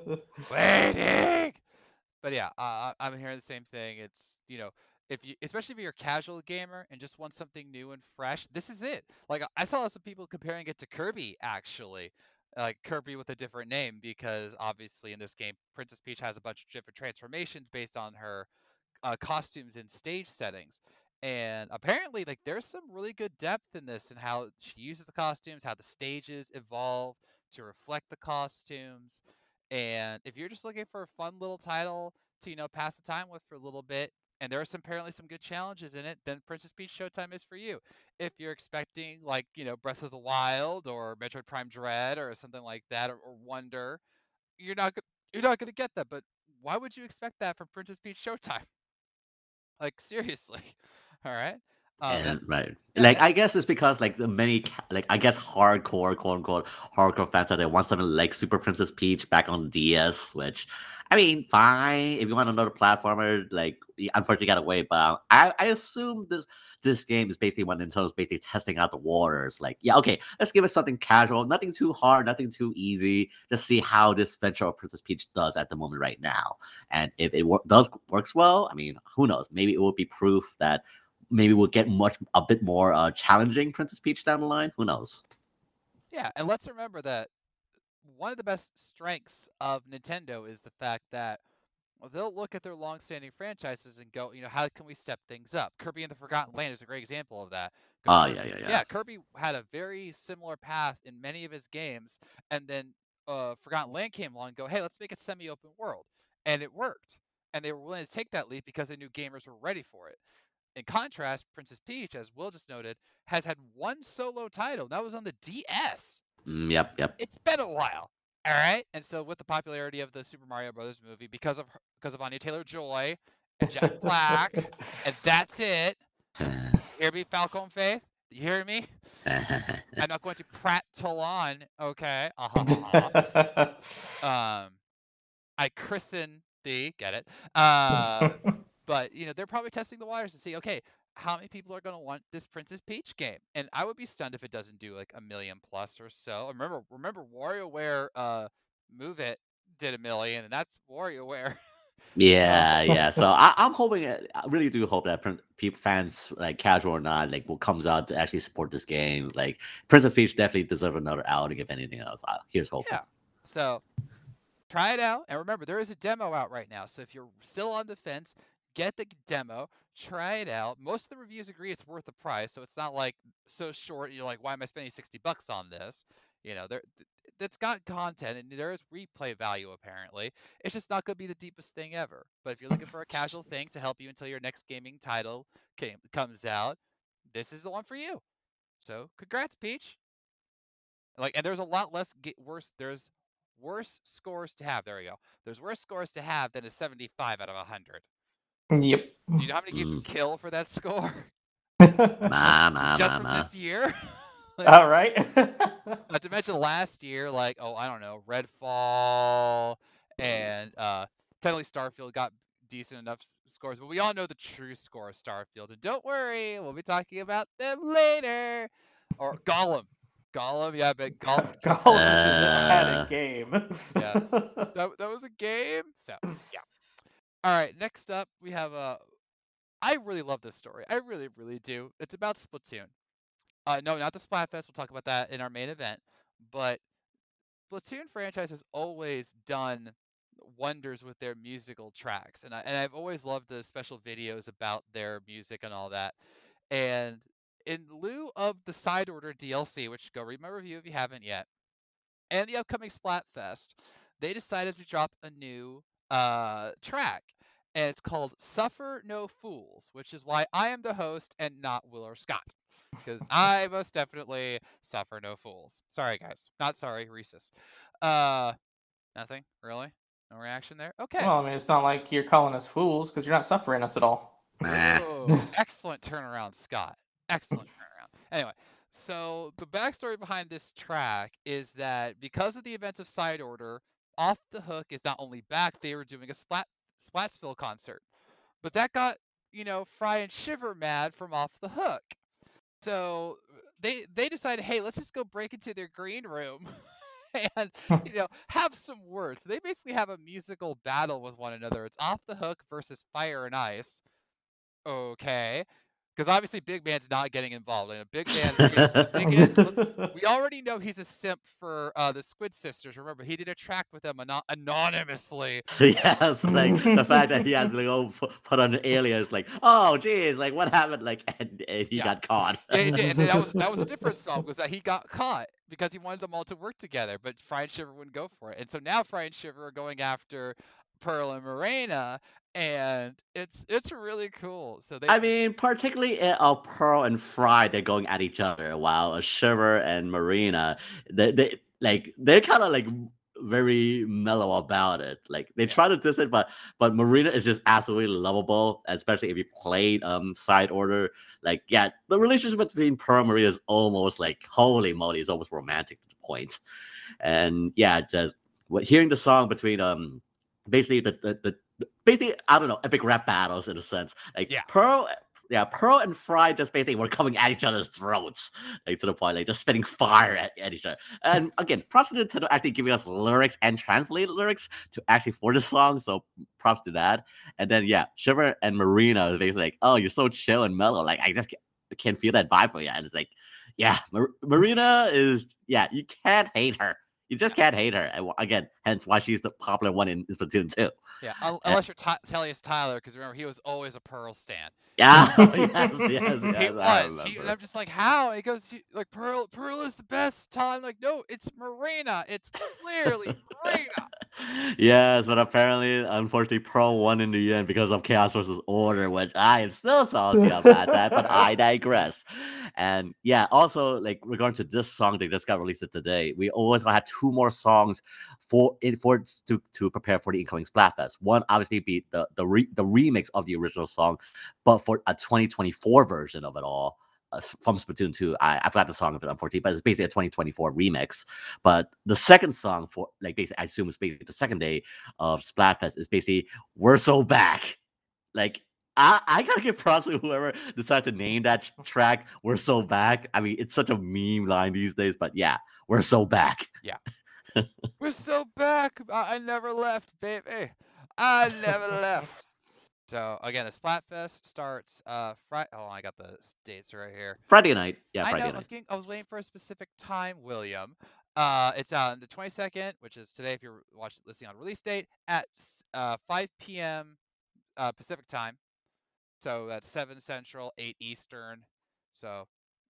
waiting. But yeah, uh, I'm hearing the same thing. It's you know, if you, especially if you're a casual gamer and just want something new and fresh, this is it. Like I saw some people comparing it to Kirby, actually, like Kirby with a different name, because obviously in this game, Princess Peach has a bunch of different transformations based on her uh, costumes and stage settings. And apparently, like there's some really good depth in this and how she uses the costumes, how the stages evolve to reflect the costumes. And if you're just looking for a fun little title to, you know, pass the time with for a little bit, and there are some apparently some good challenges in it, then Princess Peach Showtime is for you. If you're expecting like, you know, Breath of the Wild or Metroid Prime Dread or something like that, or, or Wonder, you're not go- you're not going to get that. But why would you expect that from Princess Peach Showtime? Like seriously. All right. Um, that And right, yeah, like that, I guess it's because like the many ca- like I guess hardcore quote unquote hardcore fans out there want something like Super Princess Peach back on D S, which I mean, fine if you want another platformer. Like, y- unfortunately, got away, but uh, I I assume this this game is basically what Nintendo's basically testing out the waters. Like, yeah, okay, let's give it something casual, nothing too hard, nothing too easy. Just see how this venture of Princess Peach does at the moment right now, and if it wor- does works well, I mean, who knows? Maybe it will be proof that maybe we'll get much a bit more uh, challenging Princess Peach down the line. Who knows? yeah, and let's remember that one of the best strengths of Nintendo is the fact that they'll look at their long-standing franchises and go, you know, how can we step things up? Kirby and the Forgotten Land is a great example of that. Because Oh Kirby, yeah, yeah, yeah. yeah, Kirby had a very similar path in many of his games, and then uh, Forgotten Land came along and go, hey, let's make a semi-open world, and it worked. And they were willing to take that leap because they knew gamers were ready for it. In contrast, Princess Peach, as Will just noted, has had one solo title. That was on the D S. Mm, yep, yep. It's been a while. All right. And so with the popularity of the Super Mario Brothers movie, because of her, because of Anya Taylor-Joy and Jack Black, and that's it. Hear me, Falcon Faith? You hear me? I'm not going to prattle on. Okay. Uh-huh, uh-huh. Um, I christen thee. Get it? Uh, but you know they're probably testing the waters to see, okay, how many people are going to want this Princess Peach game? And I would be stunned if it doesn't do like a million plus or so. Remember, remember, WarioWare uh, Move It did a million, and that's WarioWare. Yeah, yeah. So I, I'm hoping, uh, I really do hope that prin- people, fans, like casual or not, like will comes out to actually support this game. Like Princess Peach definitely deserve another outing, if anything else. Uh, here's hoping. Yeah. So try it out, and remember, there is a demo out right now. So if you're still on the fence, get the demo, try it out. Most of the reviews agree it's worth the price, so it's not like so short. You're like, why am I spending sixty bucks on this? You know, there, it's got content and there is replay value. Apparently, it's just not going to be the deepest thing ever. But if you're looking for a casual thing to help you until your next gaming title came, comes out, this is the one for you. So, congrats, Peach. Like, and there's a lot less get worse. There's worse scores to have. There we go. There's worse scores to have than a seventy-five out of one hundred. Yep. Do you know how many games Mm. would kill for that score? Ma, ma, Just ma, from ma. this year? Like, All right. not to mention last year, like, oh, I don't know, Redfall and uh, technically Starfield got decent enough s- scores, but we all know the true score of Starfield. And don't worry, we'll be talking about them later. Or Gollum. Gollum, yeah, but Gollum. Gollum is a had a Uh, game. Yeah. That, that was a game. So, yeah. All right, next up, we have uh I really love this story. I really, really do. It's about Splatoon. Uh, no, not the Splatfest. We'll talk about that in our main event. But Splatoon franchise has always done wonders with their musical tracks, and I and I've always loved the special videos about their music and all that. And in lieu of the Side Order D L C, which go read my review if you haven't yet, and the upcoming Splatfest, they decided to drop a new uh, track, and it's called "Suffer No Fools," which is why I am the host and not Will or Scott, because I most definitely suffer no fools. Sorry, guys, not sorry, Reese's. Uh, nothing really, no reaction there. Okay. Well, I mean, it's not like you're calling us fools because you're not suffering us at all. Meh. Oh, excellent turnaround, Scott. Excellent turnaround. Anyway, so the backstory behind this track is that because of the events of Side Order, Off the Hook is not only back, they were doing a Splat Splatsville concert. But that got, you know, Fry and Shiver mad from Off the Hook. So they they decided, hey, let's just go break into their green room and, you know, have some words. So they basically have a musical battle with one another. It's Off the Hook versus Fire and Ice. Okay. Because obviously Big Man's not getting involved. And Big Man is the biggest. We already know he's a simp for uh, the Squid Sisters. Remember, he did a track with them anon- anonymously. Yes, like the fact that he has to go pu- put on an alias, like, oh, geez, like what happened? Like, and, and he Yeah. got caught. Yeah, he did. And that was that was a different song, was that he got caught because he wanted them all to work together, but Fry and Shiver wouldn't go for it. And so now Fry and Shiver are going after Pearl and Morena, and it's it's really cool. So they I mean, particularly uh, uh, Pearl and Fry, they're going at each other, while uh, Shiver and Marina, they, they like they're kind of like very mellow about it. Like they Yeah. try to diss it, but but Marina is just absolutely lovable, especially if you played um Side Order. Like, yeah, the relationship between Pearl and Marina is almost like, holy moly, it's almost romantic to the point. And yeah, just what hearing the song between um basically the the, the the- basically I don't know, epic rap battles in a sense. Like Yeah. Pearl yeah, Pearl and Fry just basically were coming at each other's throats, like to the point, like just spitting fire at, at each other. And again, props to Nintendo actually giving us lyrics and translated lyrics to actually for the song. So props to that. And then yeah, Shiver and Marina, they're like, oh, you're so chill and mellow. Like I just can't, can't feel that vibe for you. And it's like, yeah, Mar- Marina is yeah, you can't hate her. You just can't hate her. And again, hence why she's the popular one in Splatoon two. Yeah, un- unless you're Ty- Tellius Tyler, because remember he was always a Pearl stan. Yeah, yes, yes, yes. He I was. He, and remember. I'm just like, how? He goes, he, like Pearl. Pearl is the best. Ty. I'm like, no, it's Marina. It's clearly Marina. Yes, but apparently, unfortunately, Pearl won in the end because of Chaos versus Order, which I am still salty about that, but I digress. And yeah, also, like, regarding to this song that just got released today, we always had two more songs for in for to, to prepare for the incoming Splatfest. One, obviously, be the the, re, the remix of the original song, but for a twenty twenty-four version of it all. Uh, from Splatoon two. I, I forgot the song of it, unfortunately, but it's basically a twenty twenty-four remix. But the second song for, like, basically, I assume it's basically the second day of Splatfest is basically "We're So Back." Like, I, I gotta give props to whoever decided to name that track "We're So Back." I mean, it's such a meme line these days, but yeah, we're so back. Yeah. We're so back. I, I never left, baby. I never left. So again, the Splatfest starts uh Friday. Oh, I got the dates right here. Friday night, yeah, I Friday know. I night. was getting, I was waiting for a specific time, William. Uh, it's on the twenty-second, which is today. If you're watching, listening on release date at s- uh five p m uh Pacific time. So that's seven Central, eight Eastern. So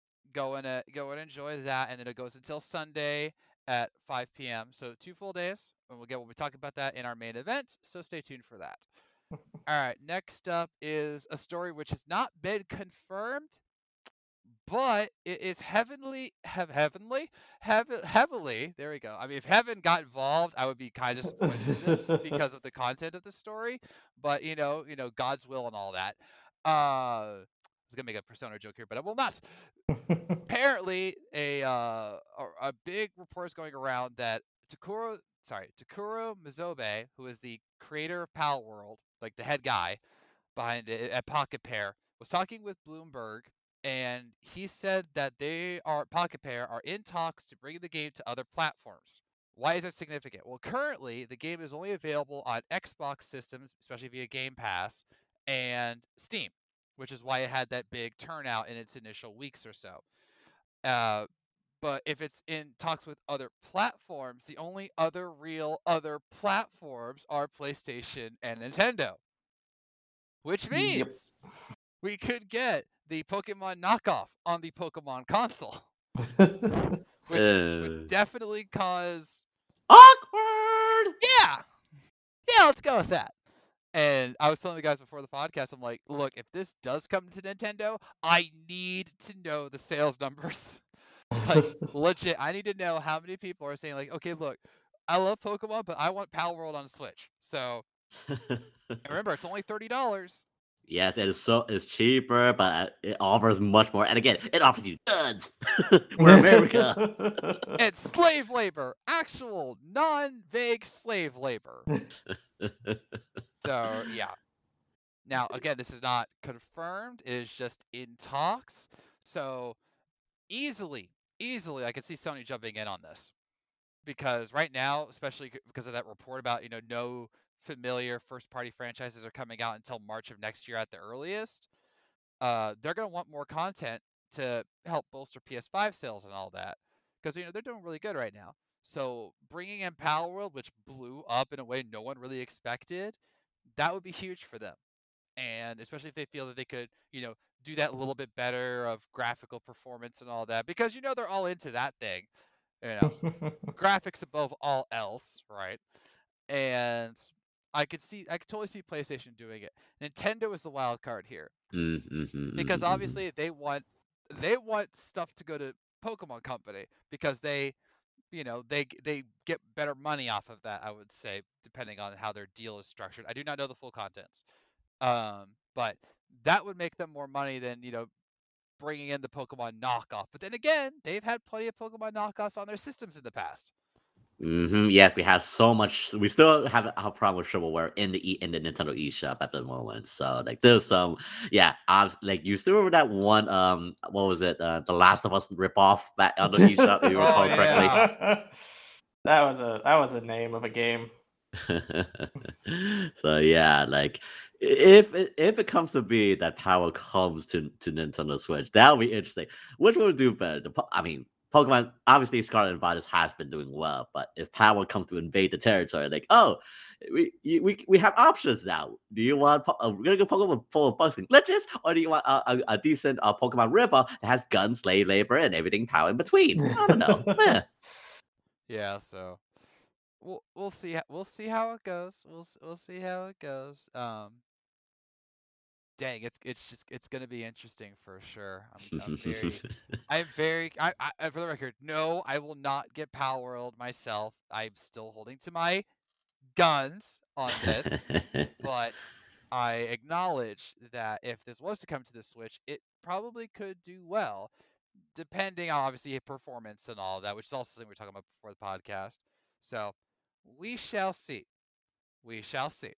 go and uh, go and enjoy that, and then it goes until Sunday at five p m. So two full days, and we'll get we'll be talking about that in our main event. So stay tuned for that. All right, next up is a story which has not been confirmed, but it is heavenly, hev- heavenly, heav- heavily. There we go. I mean, if heaven got involved, I would be kind of disappointed in this because of the content of the story. But you know, you know, God's will and all that. Uh, I was gonna make a Persona joke here, but I will not. Apparently, a uh, a, a big report is going around that Takuro, sorry, Takuro Mizobe, who is the creator of Pal World, like the head guy behind it at Pocket Pair, was talking with Bloomberg, and he said that they are Pocket Pair are in talks to bring the game to other platforms. Why is that significant? Well, currently the game is only available on Xbox systems, especially via Game Pass, and Steam, which is why it had that big turnout in its initial weeks or so. Uh, but if it's in talks with other platforms, the only other real other platforms are PlayStation and Nintendo. Which means Yep. we could get the Pokemon knockoff on the Pokemon console, which Uh, would definitely cause Awkward. Yeah, yeah, let's go with that. And I was telling the guys before the podcast, I'm like, look, if this does come to Nintendo, I need to know the sales numbers. Like, legit, I need to know how many people are saying, like, okay, look, I love Pokemon, but I want Pal World on Switch. So, and remember, it's only thirty dollars. Yes, it is so it's cheaper, but uh, it offers much more. And again, it offers you goods. We're America. It's slave labor, actual non-vague slave labor. So, yeah. Now, again, this is not confirmed. It is just in talks. So, easily, easily, I could see Sony jumping in on this. Because right now, especially c- because of that report about, you know, no familiar first-party franchises are coming out until March of next year at the earliest, uh, they're going to want more content to help bolster P S five sales and all that. Because, you know, they're doing really good right now. So bringing in Pal World, which blew up in a way no one really expected, that would be huge for them. And especially if they feel that they could, you know, do that a little bit better of graphical performance and all that. Because, you know, they're all into that thing. You know, graphics above all else, right? And I could see, I could totally see PlayStation doing it. Nintendo is the wild card here Mm-hmm, because mm-hmm. obviously they want, they want stuff to go to Pokemon Company because they, you know, they they get better money off of that. I would say, depending on how their deal is structured. I do not know the full contents, um, but that would make them more money than, you know, bringing in the Pokemon knockoff. But then again, they've had plenty of Pokemon knockoffs on their systems in the past. hmm Yes, we have so much. We still have a problem with shovelware in the e, in the Nintendo eShop at the moment. So like, there's some, yeah. I was, like, you still remember that one? Um, what was it? Uh, the Last of Us ripoff back on the eShop, if you Oh, recall yeah. that was a that was a name of a game. correctly. So yeah, like if it, if it comes to be that power comes to to Nintendo Switch, that would be interesting. Which would do better? The, po- I mean, Pokemon, obviously Scarlet and Violet has been doing well, but if power comes to invade the territory, like, oh, we you- we we have options now. Do you want po- a regular Pokemon full of bugs and glitches, or do you want a, a, a decent uh, Pokemon river that has guns, slave labor, and everything power in between? I don't know. Yeah. Yeah, so we'll we'll see ho- we'll see how it goes. We'll s- we'll see how it goes. Um, dang, it's it's just it's gonna be interesting for sure. I'm I'm very I'm very I, I I- for the record, no, I will not get Power World myself. I'm still holding to my guns on this, but I acknowledge that if this was to come to the Switch, it probably could do well, depending on obviously performance and all that, which is also something we were talking about before the podcast. So we shall see. We shall see.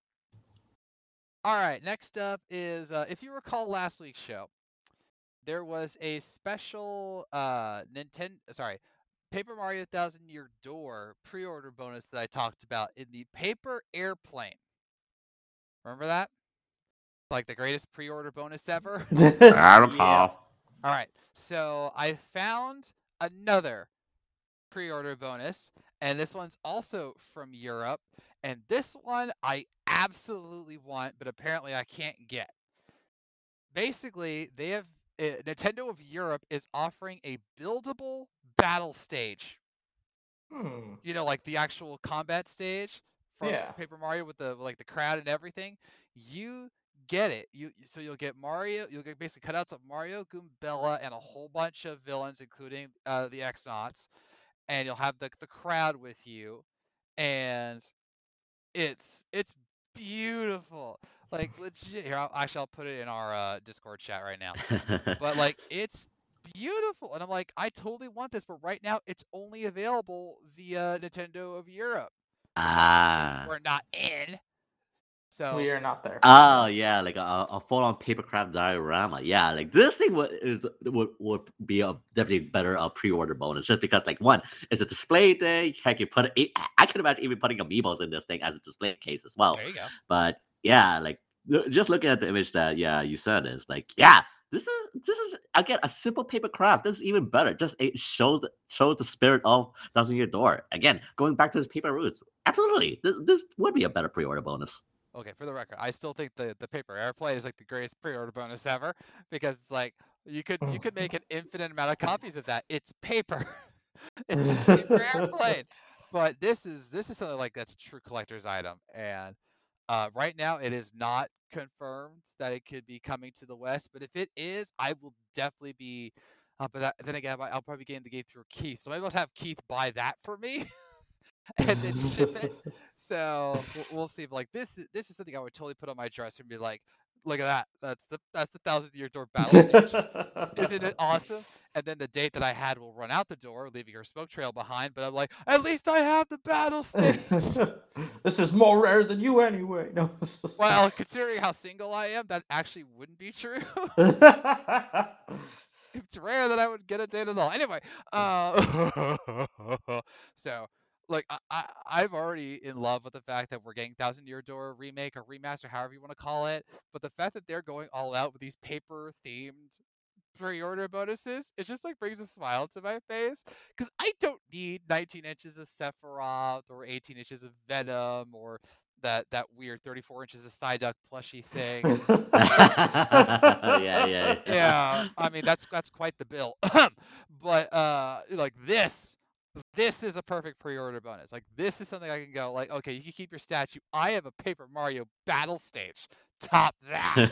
All right, next up is uh, if you recall last week's show, there was a special uh Nintendo sorry, Paper Mario Thousand Year Door pre-order bonus that I talked about in the Paper Airplane. Remember that? Like the greatest pre-order bonus ever? I recall. All right. So I found another pre-order bonus, and this one's also from Europe, and this one I absolutely want, but apparently I can't get. Basically, they have uh, Nintendo of Europe is offering a buildable battle stage. Hmm. You know, like the actual combat stage from Yeah. Paper Mario with the like the crowd and everything. You get it. You so you'll get Mario. You'll get basically cutouts of Mario, Goombella, and a whole bunch of villains, including uh, the X-Nauts, and you'll have the the crowd with you, and it's it's beautiful. Like legit. Here, I'll, actually, I'll put it in our uh, Discord chat right now. But like, it's beautiful, and I'm like, I totally want this, but right now it's only available via Nintendo of Europe, which Ah. we're not in. So We are not there. Oh yeah, like a, a full-on papercraft diorama. Yeah, like this thing would is would, would be a definitely better uh, pre-order bonus, just because like one, it's a display thing. Heck, you put it. I can imagine even putting amiibos in this thing as a display case as well. there you go. But yeah, like l- just looking at the image that yeah you said is like yeah, this is this is again a simple paper craft. This is even better. Just it shows the, shows the spirit of Thousand Year Door. Again, going back to his paper roots. Absolutely, this, this would be a better pre-order bonus. Okay, for the record, I still think the the Paper Airplane is like the greatest pre-order bonus ever because it's like you could you could make an infinite amount of copies of that. It's paper. It's a paper airplane. but this is this is something like that's a true collector's item, and uh, right now it is not confirmed that it could be coming to the West. But if it is, I will definitely be. Uh, but that, then again, I- I'll probably get in the game through Keith, so maybe I'll have Keith buy that for me and then ship it. So we'll, we'll see. But like this, is this is something I would totally put on my dresser and be like, "Look at that! That's the that's the thousand year door battle stage. Isn't it awesome?" And then the date that I had will run out the door, leaving her smoke trail behind. But I'm like, at least I have the battle stage. This is more rare than you anyway. No. Well, considering how single I am, that actually wouldn't be true. It's rare that I would get a date at all. Anyway, uh, so like I, I I'm already in love with the fact that we're getting Thousand Year Door remake or remaster, however you want to call it. But the fact that they're going all out with these paper themed pre-order bonuses, it just like brings a smile to my face because I don't need nineteen inches of Sephiroth or eighteen inches of Venom or that that weird thirty-four inches of Psyduck plushie thing. yeah, yeah, yeah. Yeah, I mean that's that's quite the bill. But uh like this this is a perfect pre-order bonus. Like this is something I can go like, okay, you can keep your statue. I have a Paper Mario battle stage. Top that.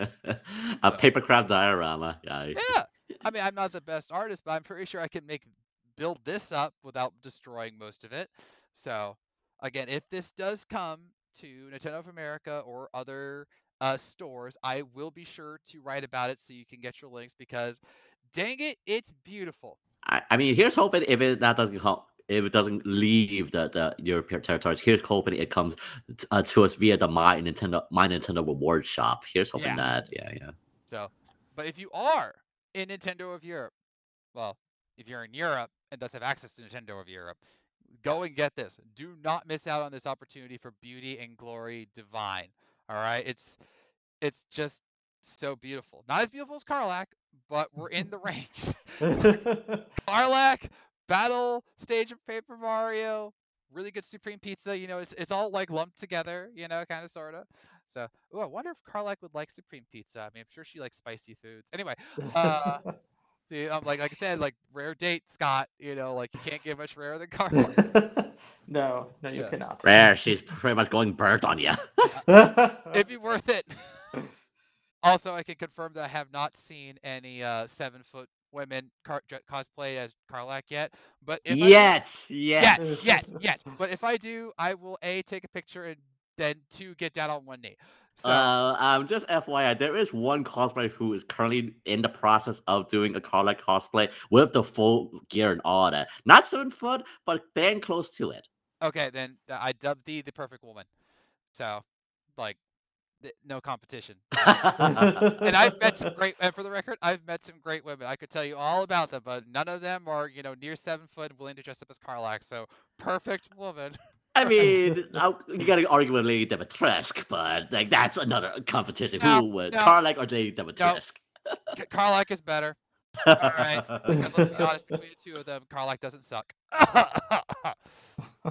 A So, papercraft diorama. Yeah. yeah. I mean, I'm not the best artist, but I'm pretty sure I can make build this up without destroying most of it. So, again, if this does come to Nintendo of America or other uh, stores, I will be sure to write about it so you can get your links because, dang it, it's beautiful. I, I mean, here's hoping if it that doesn't come, if it doesn't leave the, the European territories, here's hoping it comes t- uh, to us via the My Nintendo My Nintendo Reward Shop. Here's hoping Yeah. that, yeah, yeah. So, but if you are in Nintendo of Europe, well, if you're in Europe and does have access to Nintendo of Europe, go and get this. Do not miss out on this opportunity for Beauty and Glory Divine. All right, it's it's just so beautiful. Not as beautiful as Karlach, but we're in the range. Karlach, battle stage of Paper Mario, really good Supreme Pizza. You know, it's it's all like lumped together. You know, kind of sorta. So, ooh, I wonder if Karlach would like Supreme Pizza. I mean, I'm sure she likes spicy foods. Anyway, uh, see, um, like like I said, like rare date, Scott. You know, like you can't get much rarer than Karlach. no, no, you Yeah. cannot. Rare, she's pretty much going burnt on you. It'd be worth it. Also, I can confirm that I have not seen any uh, seven foot women car- j- cosplay as Karlach yet. But if I do- Yet, yet. yet, yet, yet. But if I do, I will a take a picture and then two get down on one knee. So Uh, um, just F Y I, there is one cosplayer who is currently in the process of doing a Karlach cosplay with the full gear and all that. Not seven foot, but damn close to it. okay, then uh, I dubbed thee the perfect woman. So, like, th- no competition. And I've met some great, and for the record, I've met some great women. I could tell you all about them, but none of them are, you know, near seven foot and willing to dress up as Karlach. So, perfect woman. I mean, I, you gotta argue with Lady Dimitrescu, but like that's another competition. No, Who would no. Karlach or Lady Dimitrescu? K- Karlach is better. All right. Because let's be honest, between the two of them, Karlach doesn't suck. Yeah.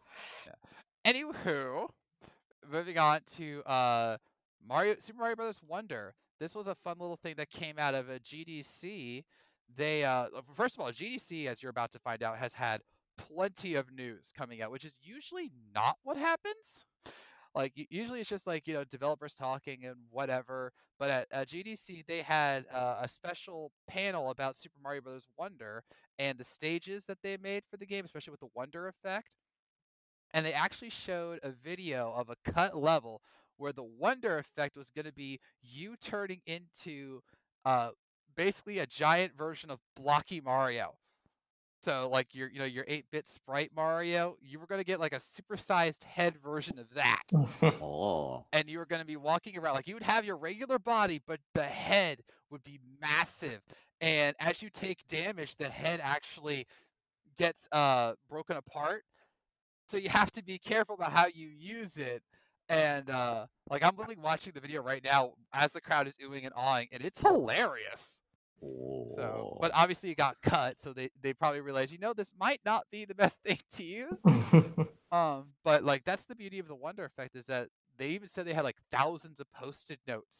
Anywho, moving on to uh, Mario Super Mario Brothers Wonder. This was a fun little thing that came out of a G D C. They uh, first of all, G D C, as you're about to find out, has had plenty of news coming out, which is usually not what happens. Like u- usually it's just like you know developers talking and whatever. But at, at G D C they had uh, a special panel about Super Mario Brothers Wonder and the stages that they made for the game, especially with the Wonder effect. And they actually showed a video of a cut level where the Wonder effect was going to be you turning into uh, basically a giant version of blocky Mario. So like your you know your eight-bit sprite Mario, you were going to get like a supersized head version of that. Oh, And you were going to be walking around like you would have your regular body, but the head would be massive. And as you take damage, the head actually gets uh broken apart. So you have to be careful about how you use it. And uh like I'm literally watching the video right now as the crowd is oohing and awing, and it's hilarious. So, but obviously it got cut, so they they probably realized, you know, this might not be the best thing to use. Um, but like that's the beauty of the Wonder effect is that they even said they had like thousands of post-it notes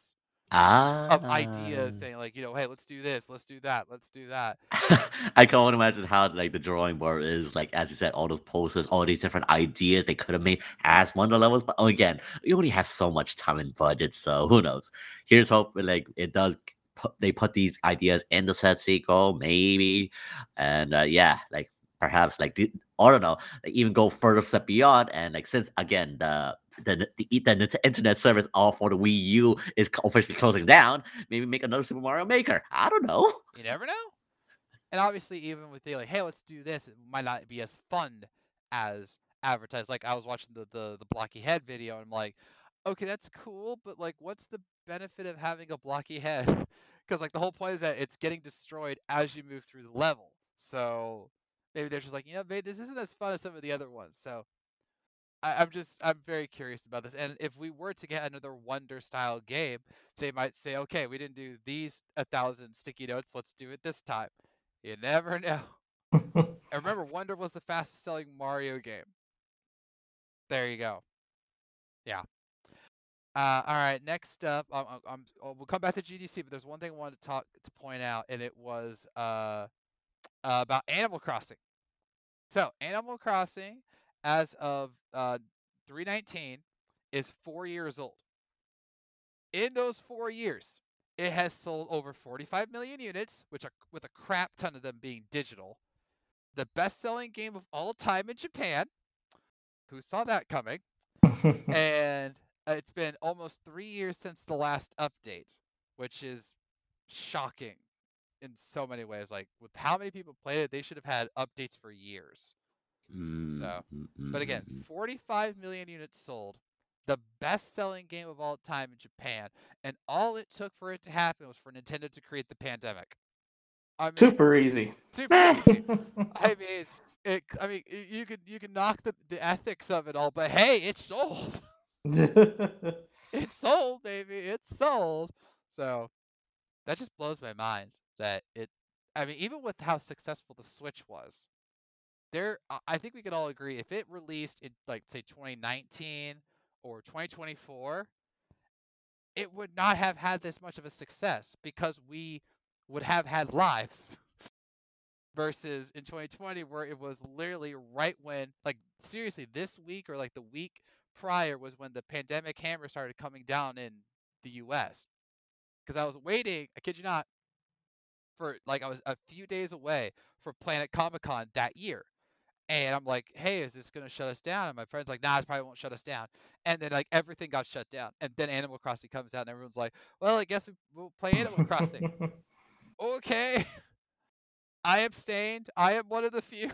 of Ah. ideas saying like, you know, hey, let's do this, let's do that, let's do that. I can only imagine how like the drawing board is like, as you said, all those posters, all these different ideas they could have made as Wonder Levels. But oh, again, you only have so much time and budget, so who knows? Here's hope like it does. Put, they put these ideas in the set sequel, maybe, and uh, yeah, like perhaps like the, I don't know, like, even go further step beyond. And like since again the the the, the internet service all for the Wii U is officially closing down, maybe make another Super Mario Maker. I don't know. You never know. And obviously, even with the like, hey, let's do this, it might not be as fun as advertised. Like I was watching the the the blocky head video, and I'm like, okay, that's cool, but like, what's the benefit of having a blocky head? Because like the whole point is that it's getting destroyed as you move through the level. So maybe they're just like, you know, maybe this isn't as fun as some of the other ones. So I, I'm just I'm very curious about this. And if we were to get another Wonder style game, they might say, okay, we didn't do these a thousand sticky notes, let's do it this time. You never know. I remember Wonder was the fastest selling Mario game. There you go. Yeah. Uh, all right. Next up, um, I'm, I'm, oh, we'll come back to G D C, but there's one thing I wanted to talk to point out, and it was uh, uh, about Animal Crossing. So Animal Crossing, as of uh, three nineteen, is four years old. In those four years, it has sold over forty-five million units, which are with a crap ton of them being digital. The best-selling game of all time in Japan. Who saw that coming? And uh, it's been almost three years since the last update, which is shocking in so many ways. Like with how many people played it, they should have had updates for years. Mm, So, mm, mm, but again, mm, mm. forty-five million units sold, the best-selling game of all time in Japan, and all it took for it to happen was for Nintendo to create the pandemic. I mean, Super easy. super easy. I mean, it. I mean, y- you could you can knock the the ethics of it all, but hey, it's sold. It's sold, baby. It's sold. So that just blows my mind that it. I mean, even with how successful the Switch was, there. I- I think we could all agree if it released in like say twenty nineteen or twenty twenty-four, it would not have had this much of a success because we would have had lives. Versus in twenty twenty, where it was literally right when, like, seriously, this week or like the week prior was when the pandemic hammer started coming down in the U S. Because I was waiting, I kid you not, for like I was a few days away for Planet Comic Con that year. And I'm like, hey, is this going to shut us down? And my friend's like, nah, it probably won't shut us down. And then like everything got shut down. And then Animal Crossing comes out and everyone's like, well, I guess we- we'll play Animal Crossing. Okay. I abstained. I am one of the few.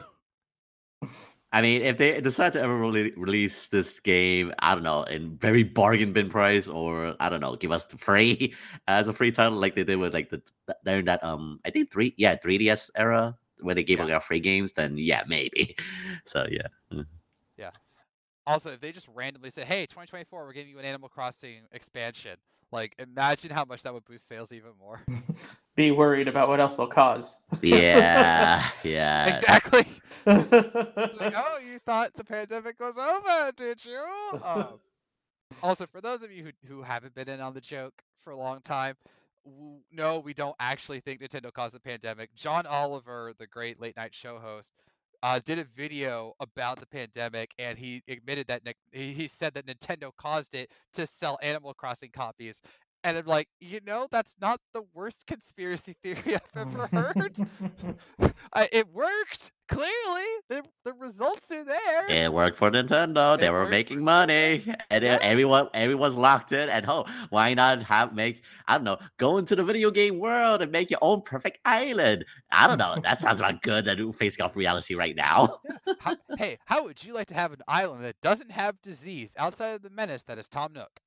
I mean, if they decide to ever really release this game, I don't know, in very bargain bin price, or I don't know, give us the free as a free title, like they did with like the during that um, I think three yeah three D S era where they gave Yeah. like out free games, then yeah maybe. So yeah. Mm. Yeah. Also, if they just randomly say, "Hey, twenty twenty-four, we're giving you an Animal Crossing expansion," like imagine how much that would boost sales even more. Be worried about what else they'll cause. Yeah, yeah. Exactly. It's like, oh, you thought the pandemic was over, did you? Um, also, for those of you who, who haven't been in on the joke for a long time, w- no, we don't actually think Nintendo caused the pandemic. John Oliver, the great late night show host, uh, did a video about the pandemic, and he admitted that Nic- he he said that Nintendo caused it to sell Animal Crossing copies. And I'm like, you know, that's not the worst conspiracy theory I've ever heard. I, it worked. Clearly, the the results are there. It worked for Nintendo. They It were worked making for money, Nintendo. and then Yeah. everyone, everyone's locked in. And oh, why not have make? I don't know, go into the video game world and make your own perfect island. I don't know. That sounds about good. That facing off reality right now. Yeah. How, hey, how would you like to have an island that doesn't have disease outside of the menace that is Tom Nook?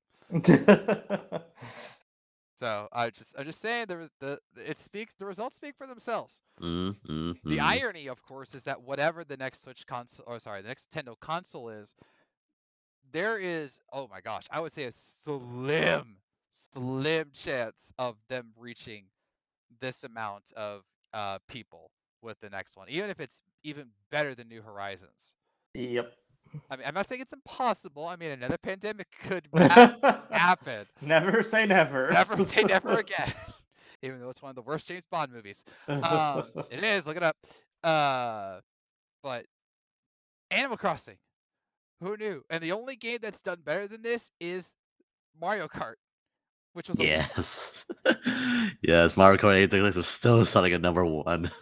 So I just I'm just saying there was the it speaks the results speak for themselves. Mm, mm, The mm. irony, of course, is that whatever the next Switch console or sorry, the next Nintendo console is, there is oh my gosh, I would say a slim, slim chance of them reaching this amount of uh people with the next one, even if it's even better than New Horizons. Yep. I mean, I'm not saying it's impossible. I mean, another pandemic could absolutely happen. Never say never. Never say never again. Even though it's one of the worst James Bond movies. Um, it is. Look it up. Uh, but Animal Crossing. Who knew? And the only game that's done better than this is Mario Kart, which was a Yes. Yes, Mario Kart eight Deluxe was still selling at number one.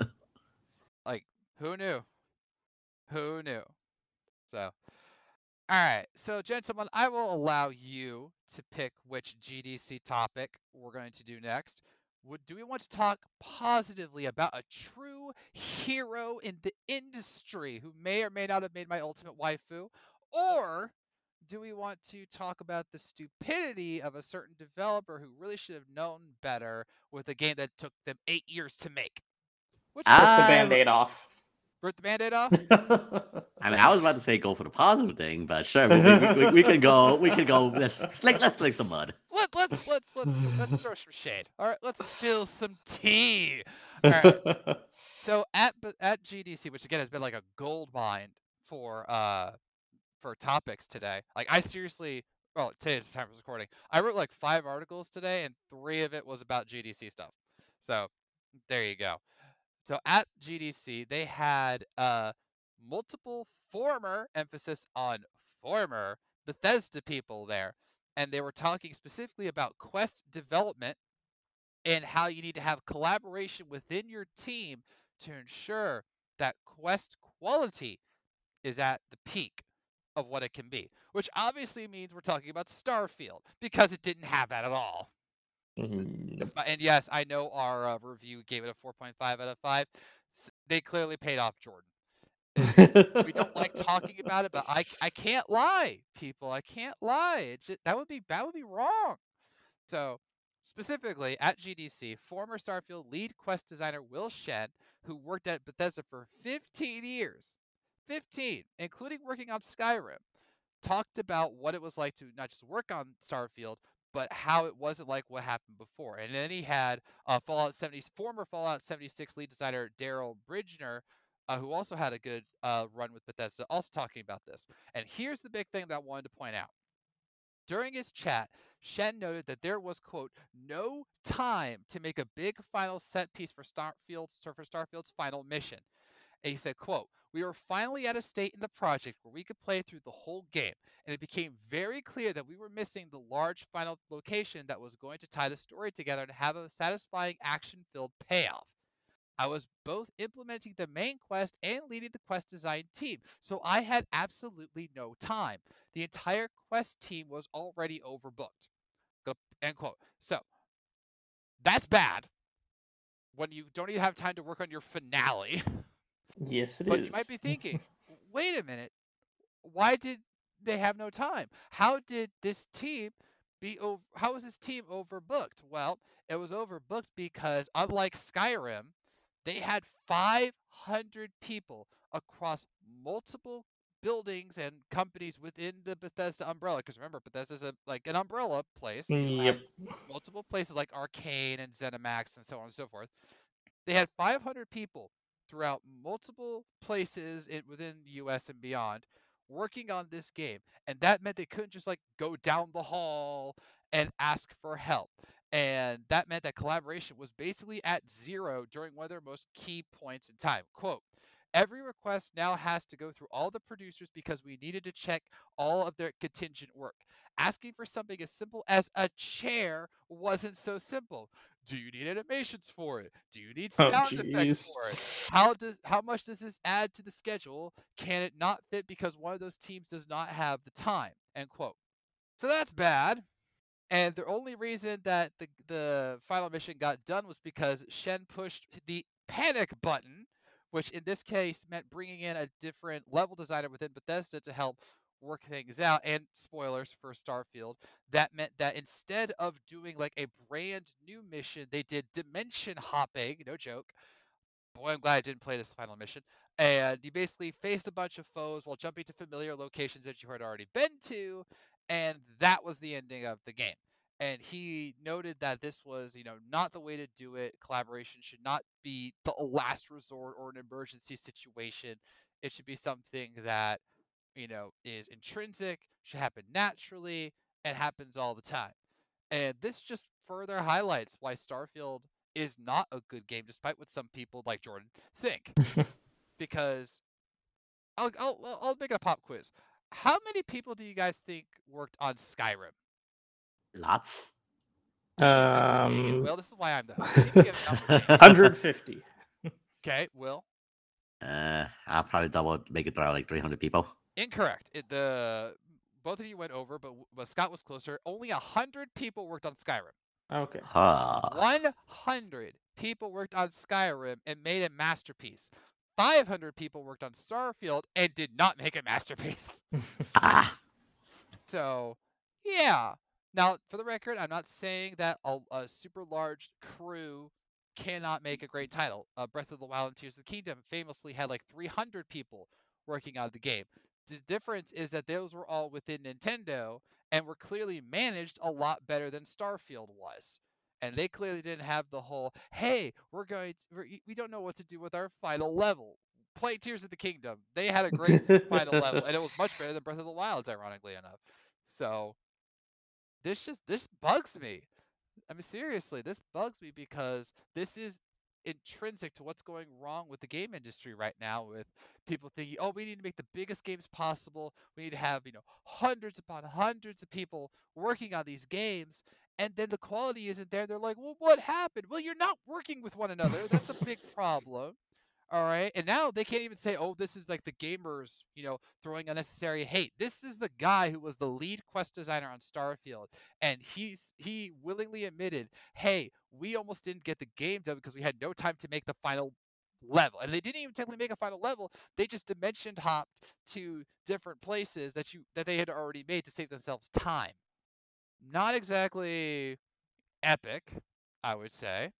like who knew? Who knew? So, all right. So, gentlemen, I will allow you to pick which G D C topic we're going to do next. Would do we want to talk positively about a true hero in the industry who may or may not have made my ultimate waifu, or do we want to talk about the stupidity of a certain developer who really should have known better with a game that took them eight years to make? Which Rip the I'm- band-aid off. Rip the band-aid off? I mean, I was about to say go for the positive thing, but sure, we, we, we, we can go. We can go. Let's slick. Let's slick some mud. Let, let's let's let's let's throw some shade. All right, let's spill some tea. All right. So at B- at G D C, which again has been like a gold mine for uh for topics today. Like I seriously, well, today's the time of recording. I wrote like five articles today, and three of it was about G D C stuff. So there you go. So at G D C, they had uh multiple former emphasis on former Bethesda people there, and they were talking specifically about quest development and how you need to have collaboration within your team to ensure that quest quality is at the peak of what it can be, which obviously means we're talking about Starfield because it didn't have that at all. Mm, Despi- And yes, I know our uh, review gave it a four point five out of five. S- They clearly paid off Jordan. We don't like talking about it, but I, I can't lie, people. I can't lie. It's just, that would be that would be wrong. So specifically at G D C, former Starfield lead quest designer Will Shen, who worked at Bethesda for fifteen years, fifteen, including working on Skyrim, talked about what it was like to not just work on Starfield, but how it wasn't like what happened before. And then he had uh, Fallout seventy, former Fallout seventy-six lead designer Daryl Bridgener, uh, who also had a good uh, run with Bethesda, also talking about this. And here's the big thing that I wanted to point out. During his chat, Shen noted that there was, quote, no time to make a big final set piece for Starfield, for Starfield's final mission. And he said, quote, we were finally at a state in the project where we could play through the whole game, and it became very clear that we were missing the large final location that was going to tie the story together and have a satisfying action-filled payoff. I was both implementing the main quest and leading the quest design team, so I had absolutely no time. The entire quest team was already overbooked. Go- End quote. So that's bad when you don't even have time to work on your finale. yes, it is. But you might be thinking, wait a minute, why did they have no time? How did this team be over? How was this team overbooked? Well, it was overbooked because unlike Skyrim, they had five hundred people across multiple buildings and companies within the Bethesda umbrella. Because remember, Bethesda's a, like an umbrella place. You Yep. have multiple places like Arcane and ZeniMax and so on and so forth. They had five hundred people throughout multiple places in, within the U S and beyond working on this game. And that meant they couldn't just like go down the hall and ask for help. And that meant that collaboration was basically at zero during one of their most key points in time. Quote, every request now has to go through all the producers because we needed to check all of their contingent work. Asking for something as simple as a chair wasn't so simple. Do you need animations for it? Do you need Oh, sound effects jeez. for it? How does how much does this add to the schedule? Can it not fit because one of those teams does not have the time? End quote. So that's bad. And the only reason that the the final mission got done was because Shen pushed the panic button, which in this case meant bringing in a different level designer within Bethesda to help work things out. And spoilers for Starfield, that meant that instead of doing like a brand new mission, they did dimension hopping, no joke. Boy, I'm glad I didn't play this final mission. And you basically faced a bunch of foes while jumping to familiar locations that you had already been to, and that was the ending of the game. And he noted that this was, you know, not the way to do it. Collaboration should not be the last resort or an emergency situation. It should be something that you know, is intrinsic, should happen naturally, and happens all the time. And this just further highlights why Starfield is not a good game, despite what some people like Jordan think. Because I'll, I'll, I'll make it a pop quiz. How many people do you guys think worked on Skyrim? Lots. um, Will, this is why I'm the host. Give me a number, man. one hundred fifty. Okay, Will. Uh, I'll probably double make it around like three hundred people. Incorrect. It, the both of you went over, but, but Scott was closer. Only one hundred people worked on Skyrim. Okay. Huh. one hundred people worked on Skyrim and made a masterpiece. five hundred people worked on Starfield and did not make a masterpiece. Ah. So, yeah. Now, for the record, I'm not saying that a, a super large crew cannot make a great title. Uh, Breath of the Wild and Tears of the Kingdom famously had like three hundred people working on the game. The difference is that those were all within Nintendo and were clearly managed a lot better than Starfield was. And they clearly didn't have the whole, hey, we're going to, we're, we don't know what to do with our final level. Play Tears of the Kingdom. They had a great final level, and it was much better than Breath of the Wild, ironically enough. So this just this bugs me. I mean, seriously, this bugs me because this is intrinsic to what's going wrong with the game industry right now, with people thinking, oh, we need to make the biggest games possible. We need to have, you know, hundreds upon hundreds of people working on these games. And then the quality isn't there. They're like, well, what happened? Well, you're not working with one another. That's a big problem. All right. And now they can't even say, oh, this is like the gamers, you know, throwing unnecessary hate. This is the guy who was the lead quest designer on Starfield. And he's he willingly admitted, hey, we almost didn't get the game done because we had no time to make the final level. And they didn't even technically make a final level. They just dimension hopped to different places that you that they had already made to save themselves time. Not exactly epic, I would say.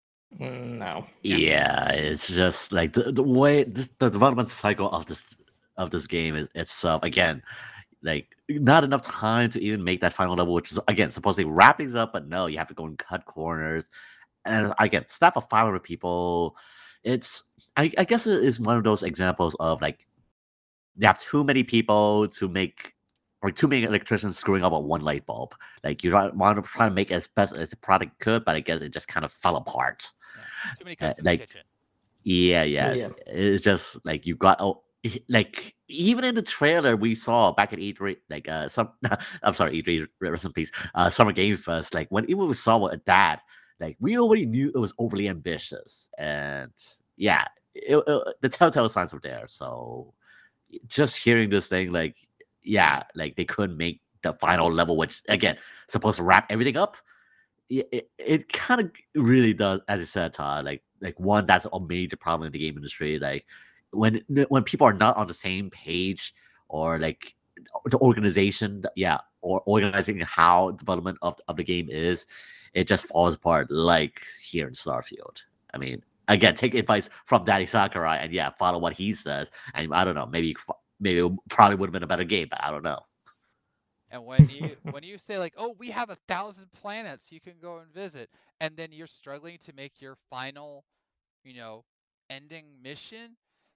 Mm, No. Yeah, it's just like the, the way the, the development cycle of this of this game is itself. Again, like not enough time to even make that final level, which is again supposedly wrap things up, but no, you have to go and cut corners. And again, staff of five hundred people. It's I, I guess it is one of those examples of like you have too many people to make like too many electricians screwing up on one light bulb. Like you want to try to make as best as the product could, but I guess it just kind of fell apart. Yeah. Too many Uh, cooks in like the kitchen. yeah, yeah, Yeah. It's, it's just like you got oh, like even in the trailer we saw back at E three, like uh, some I'm sorry, E three, rest in peace, uh, Summer Game Fest. Like when even we saw what that, like we already knew it was overly ambitious, and yeah, it, it, the telltale signs were there. So just hearing this thing, like yeah, like they couldn't make the final level, which again supposed to wrap everything up. It, it, it kind of really does, as you said, Todd. Like, like one that's a major problem in the game industry. Like, when when people are not on the same page, or like the organization, yeah, or organizing how development of of the game is, it just falls apart. Like here in Starfield. I mean, again, take advice from Daddy Sakurai, and yeah, follow what he says. And I don't know, maybe maybe it probably would have been a better game, but I don't know. And when you when you say like, oh, we have a thousand planets you can go and visit, and then you're struggling to make your final, you know, ending mission,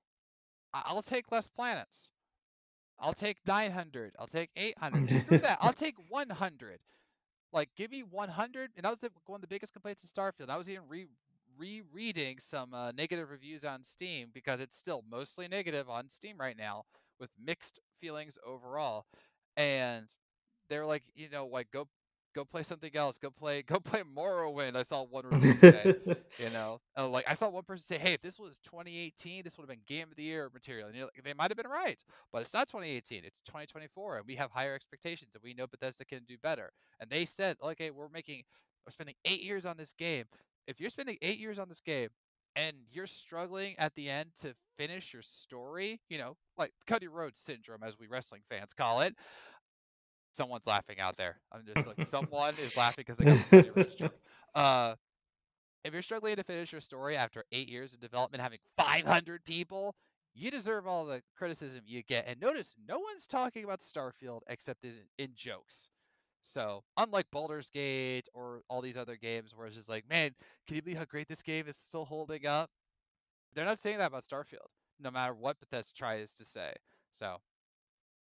I- I'll take less planets. I'll take nine hundred. I'll take eight hundred. Screw that. I'll take one hundred. Like, give me one hundred. And that was the, one of the biggest complaints in Starfield. I was even re rereading some uh, negative reviews on Steam because it's still mostly negative on Steam right now with mixed feelings overall. And they're like, you know, like go go play something else. Go play go play Morrowind. I saw one review say, you know, and like I saw one person say, hey, if this was twenty eighteen, this would have been Game of the Year material. And you're like, they might have been right, but it's not twenty eighteen. It's twenty twenty-four, and we have higher expectations, and we know Bethesda can do better. And they said, okay, we're making we're spending eight years on this game. If you're spending eight years on this game and you're struggling at the end to finish your story, you know, like Cody Rhodes syndrome, as we wrestling fans call it. Someone's laughing out there. I'm just like, someone is laughing because they got the Cody Rhodes joke. Uh, if you're struggling to finish your story after eight years of development, having five hundred people, you deserve all the criticism you get. And notice, no one's talking about Starfield except in, in jokes. So, unlike Baldur's Gate or all these other games where it's just like, man, can you believe how great this game is still holding up? They're not saying that about Starfield, no matter what Bethesda tries to say. So,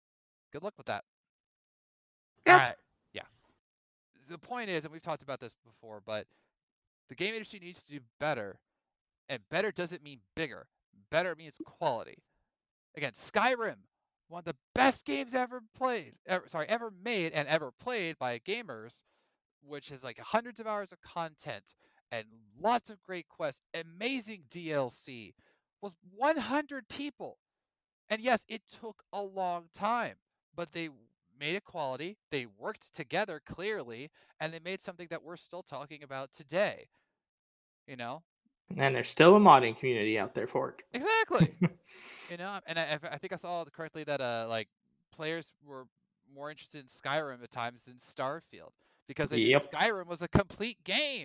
Good luck with that. Yep. All right. Yeah. The point is, and we've talked about this before, but the game industry needs to do better. And better doesn't mean bigger. Better means quality. Again, Skyrim, one of the best games ever played, ever, sorry, ever made and ever played by gamers, which has like hundreds of hours of content and lots of great quests, amazing D L C, was one hundred people. And yes, it took a long time, but they made it quality, they worked together clearly, and they made something that we're still talking about today. You know? And there's still a modding community out there for it. Exactly. You know, and I, I think I saw correctly that uh like players were more interested in Skyrim at times than Starfield because they Yep. knew Skyrim was a complete game.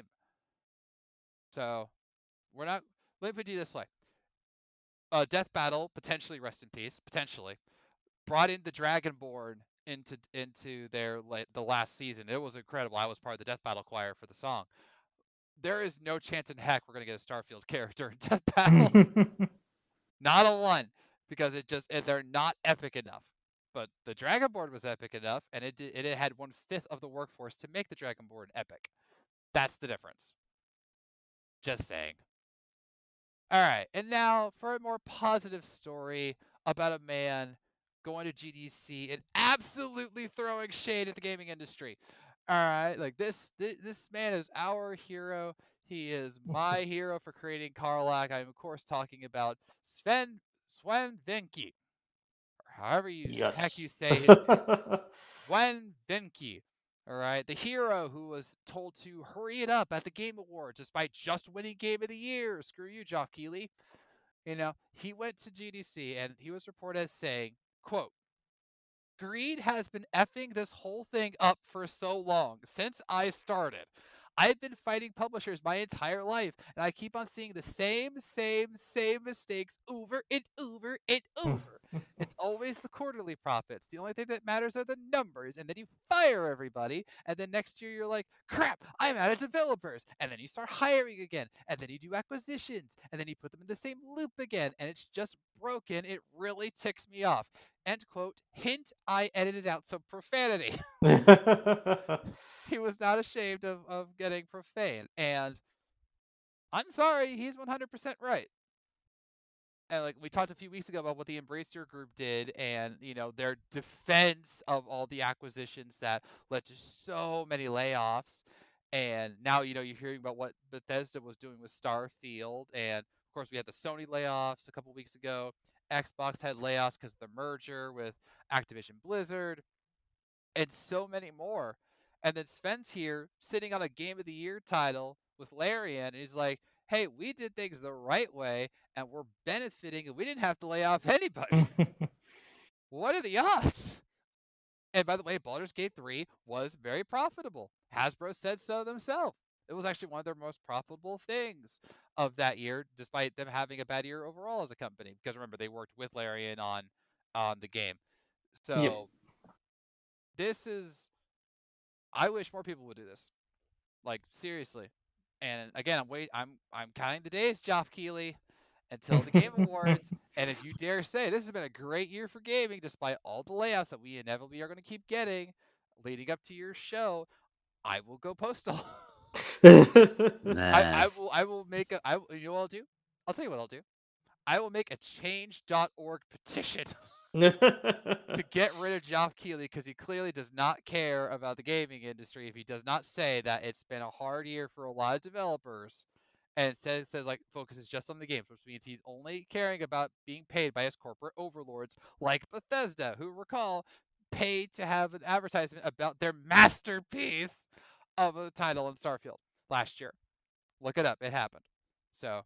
So we're not. Let me put it this way: uh, Death Battle potentially rest in peace, potentially brought in the Dragonborn into into their like the last season. It was incredible. I was part of the Death Battle choir for the song. There is no chance in heck we're gonna get a Starfield character in Death Battle. Not a one, because it just they're not epic enough. But the Dragonborn was epic enough, and it did, it had one fifth of the workforce to make the Dragonborn epic. That's the difference. Just saying. All right, and now for a more positive story about a man going to G D C and absolutely throwing shade at the gaming industry. All right, like this, this, this man is our hero. He is my hero for creating Karlach. I'm of course talking about Sven Sven Vinky, or however you Yes. heck you say his name. Sven Vinky. All right, the hero who was told to hurry it up at the Game Awards despite just winning Game of the Year. Screw you, Geoff Keighley. You know, he went to G D C and he was reported as saying, quote, "Greed has been effing this whole thing up for so long, since I started. I've been fighting publishers my entire life, and I keep on seeing the same, same, same mistakes over and over and over. It's always the quarterly profits. The only thing that matters are the numbers, and then you fire everybody, and then next year you're like, crap, I'm out of developers. And then you start hiring again, and then you do acquisitions, and then you put them in the same loop again, and it's just broken. It really ticks me off." End quote. Hint, I edited out some profanity. He was not ashamed of, of getting profane. And I'm sorry, he's one hundred percent right. And like we talked a few weeks ago about what the Embracer Group did and, you know, their defense of all the acquisitions that led to so many layoffs. And now, you know, you're hearing about what Bethesda was doing with Starfield. And of course, we had the Sony layoffs a couple weeks ago. Xbox had layoffs because of the merger with Activision Blizzard, and so many more. And then Sven's here sitting on a Game of the Year title with Larian, and he's like, hey, we did things the right way, and we're benefiting, and we didn't have to lay off anybody. What are the odds? And by the way, Baldur's Gate three was very profitable. Hasbro said so themselves. It was actually one of their most profitable things of that year, despite them having a bad year overall as a company. Because remember, they worked with Larian on on the game. So Yep. this is, I wish more people would do this. Like seriously. And again, I'm wait, I'm I'm counting the days, Geoff Keighley, until the Game Awards. And if you dare say this has been a great year for gaming, despite all the layoffs that we inevitably are going to keep getting leading up to your show, I will go postal. I, Nah. I will I will make a I you know what I'll do? I'll tell you what I'll do. I will make a change dot org petition to get rid of Geoff Keighley because he clearly does not care about the gaming industry if he does not say that it's been a hard year for a lot of developers and it says, says like focuses just on the games, which means he's only caring about being paid by his corporate overlords like Bethesda, who recall paid to have an advertisement about their masterpiece of a title in Starfield last year. Look it up. It happened. So,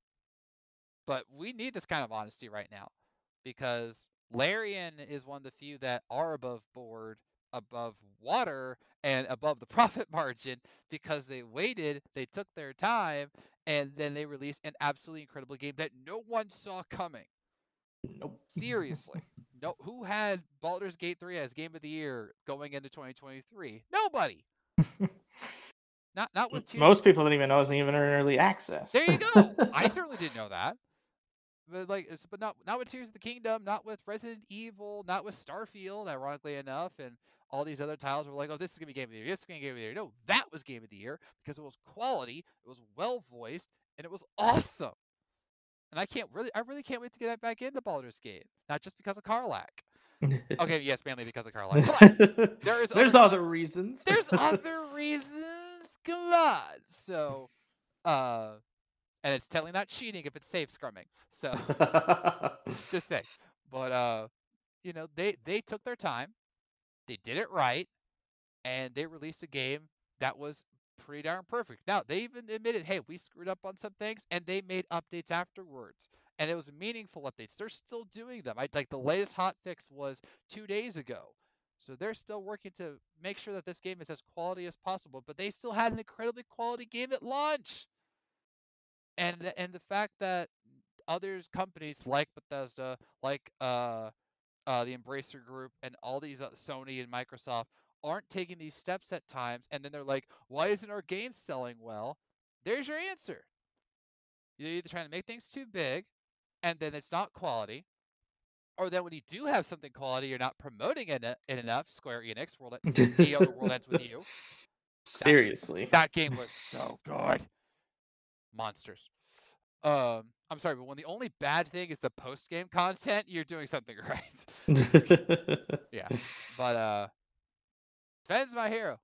but we need this kind of honesty right now because Larian is one of the few that are above board, above water, and above the profit margin because they waited, they took their time, and then they released an absolutely incredible game that no one saw coming. Nope. Seriously. No, who had Baldur's Gate three as Game of the Year going into twenty twenty-three? Nobody. Not not with Tears Most of- people didn't even know it was even in early access. There you go. I certainly didn't know that. but like, it's, but not not with Tears of the Kingdom, not with Resident Evil, not with Starfield, ironically enough, and all these other titles were like, oh, this is gonna be game of the year, this is gonna be game of the year. No, that was game of the year because it was quality, it was well voiced, and it was awesome. And I can't really, I really can't wait to get back into Baldur's Gate, not just because of Karlach. Okay, yes, mainly because of Karlach, but there is there's other, other reasons. there's other reasons. Come on, so, uh, and it's totally not cheating if it's safe scrumming. So just say, but uh, you know, they they took their time, they did it right, and they released a game that was pretty darn perfect. Now they even admitted, hey, we screwed up on some things, and they made updates afterwards, and it was meaningful updates. They're still doing them. I like the latest hot fix was two days ago. So they're still working to make sure that this game is as quality as possible, but they still had an incredibly quality game at launch. And and the fact that other companies like Bethesda, like uh, uh, the Embracer Group, and all these uh, Sony and Microsoft aren't taking these steps at times, and then they're like, "Why isn't our game selling well?" There's your answer. You're either trying to make things too big, and then it's not quality, or then when you do have something quality, you're not promoting it, it enough. Square Enix, World, the other World Ends With You. Seriously, that, that game was so good. Monsters. Um, I'm sorry, but when the only bad thing is the post-game content, you're doing something right. Yeah, but uh, Sven's my hero.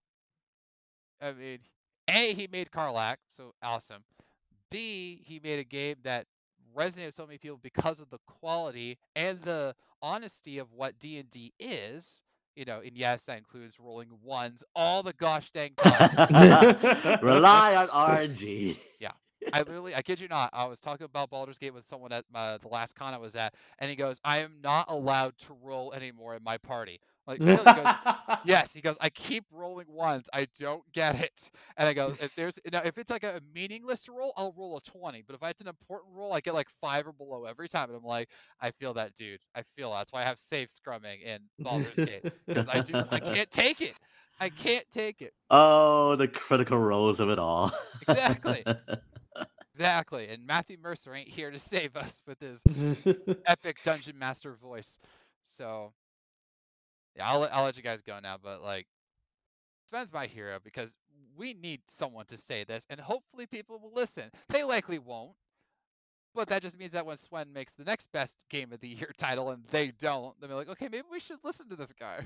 I mean, A, he made Karlach, so awesome. B, he made a game that resonated with so many people because of the quality and the honesty of what D and D is. You know, and yes, that includes rolling ones all the gosh dang time. Rely on R N G. Yeah. I literally, I kid you not, I was talking about Baldur's Gate with someone at my, the last con I was at, and he goes, I am not allowed to roll anymore in my party. Like, really? He goes, yes. He goes, I keep rolling ones. I don't get it. And I go, if there's, now, if it's like a meaningless roll, I'll roll a twenty. But if it's an important roll, I get like five or below every time. And I'm like, I feel that, dude. I feel that. That's why I have safe scrumming in Baldur's Gate. Because I do, I can't take it. I can't take it. Oh, the critical roles of it all. Exactly. Exactly, and Matthew Mercer ain't here to save us with his epic dungeon master voice. So, yeah, I'll I'll let you guys go now. But like, Sven's my hero because we need someone to say this, and hopefully people will listen. They likely won't, but that just means that when Sven makes the next best game of the year title and they don't, they'll be like, okay, maybe we should listen to this guy.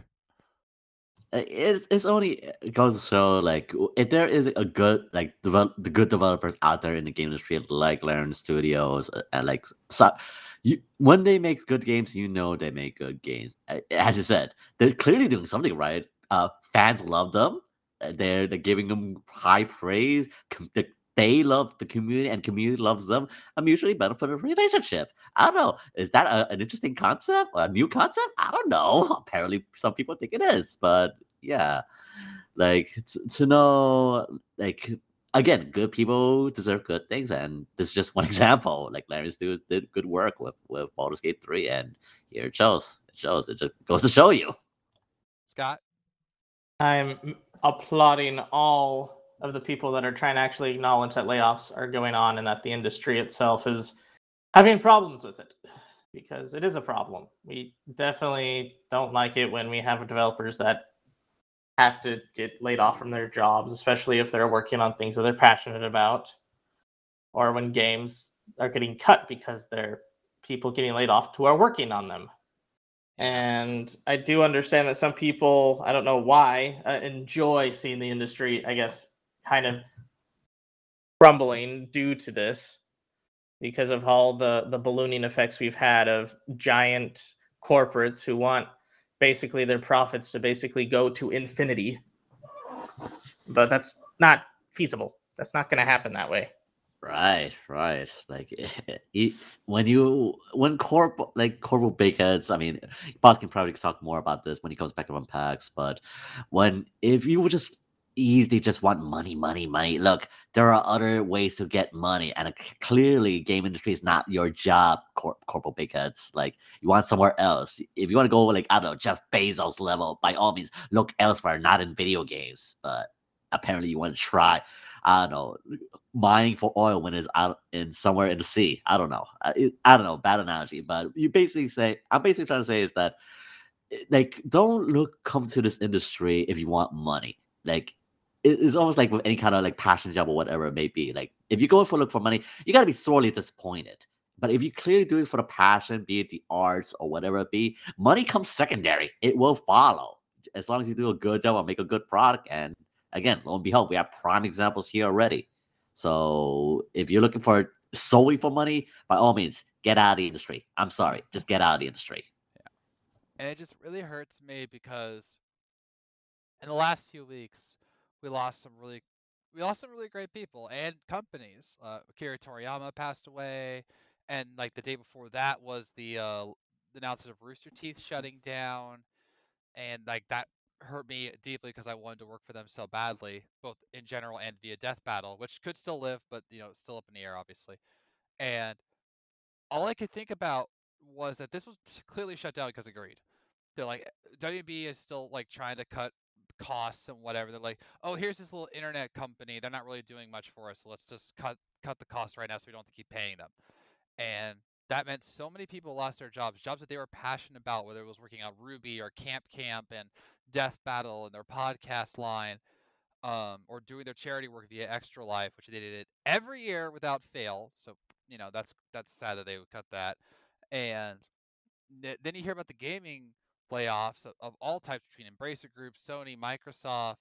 It's it's only it goes to show like if there is a good like develop the good developers out there in the game industry like Larian Studios uh, and like so you when they make good games, you know they make good games. Uh, As I said, they're clearly doing something right. Uh, fans love them. Uh, They're they're giving them high praise. Com- the- They love the community, and community loves them. A mutually beneficial relationship. I don't know. Is that a, an interesting concept? A new concept? I don't know. Apparently, some people think it is, but yeah, like to, to know, like again, good people deserve good things, and this is just one example. Like Larry Stu did good work with with Baldur's Gate three, and here it shows. It shows. It just goes to show you. Scott, I'm applauding all of the people that are trying to actually acknowledge that layoffs are going on and that the industry itself is having problems with it, because it is a problem. We definitely don't like it when we have developers that have to get laid off from their jobs, especially if they're working on things that they're passionate about, or when games are getting cut because they're people getting laid off who are working on them. And I do understand that some people, I don't know why, uh, enjoy seeing the industry, I guess, kind of crumbling due to this, because of all the, the ballooning effects we've had of giant corporates who want basically their profits to basically go to infinity. But that's not feasible. That's not going to happen that way. Right, right. Like it, when you when corp like corporate big heads. I mean, Boss can probably talk more about this when he comes back to Unpacks. But when if you would just easily just want money, money, money. Look, there are other ways to get money, and uh, c- clearly, game industry is not your job. Corp corporate big heads. Like you want somewhere else. If you want to go like I don't know Jeff Bezos level, by all means, look elsewhere, not in video games. But apparently you want to try, I don't know, mining for oil when it's out in somewhere in the sea. I don't know. I, it, I don't know. Bad analogy, but you basically say I'm basically trying to say is that eh, like don't look come to this industry if you want money. Like it- it's almost like with any kind of like passion job or whatever it may be. Like if you go for look for money, you gotta be sorely disappointed. But if you clearly do it for the passion, be it the arts or whatever it be, money comes secondary. It will follow as long as you do a good job or make a good product. And again, lo and behold, we have prime examples here already. So if you're looking for it solely for money, by all means, get out of the industry. I'm sorry, just get out of the industry. And it just really hurts me because in the last few weeks, we lost some really, we lost some really great people and companies. Uh, Akira Toriyama passed away, and like the day before that was the uh, the announcement of Rooster Teeth shutting down, and like that hurt me deeply because I wanted to work for them so badly, both in general and via Death Battle, which could still live, but you know, still up in the air, obviously. And all I could think about was that this was clearly shut down because of greed. They're like W B is still like trying to cut costs and whatever. They're like, oh, here's this little internet company. They're not really doing much for us, so let's just cut cut the cost right now so we don't have to keep paying them. And that meant so many people lost their jobs, jobs that they were passionate about, whether it was working on Ruby or Camp Camp and Death Battle and their podcast line, um, or doing their charity work via Extra Life, which they did it every year without fail. So you know that's that's sad that they would cut that. And then you hear about the gaming layoffs of, of all types between Embracer Group, Sony, Microsoft,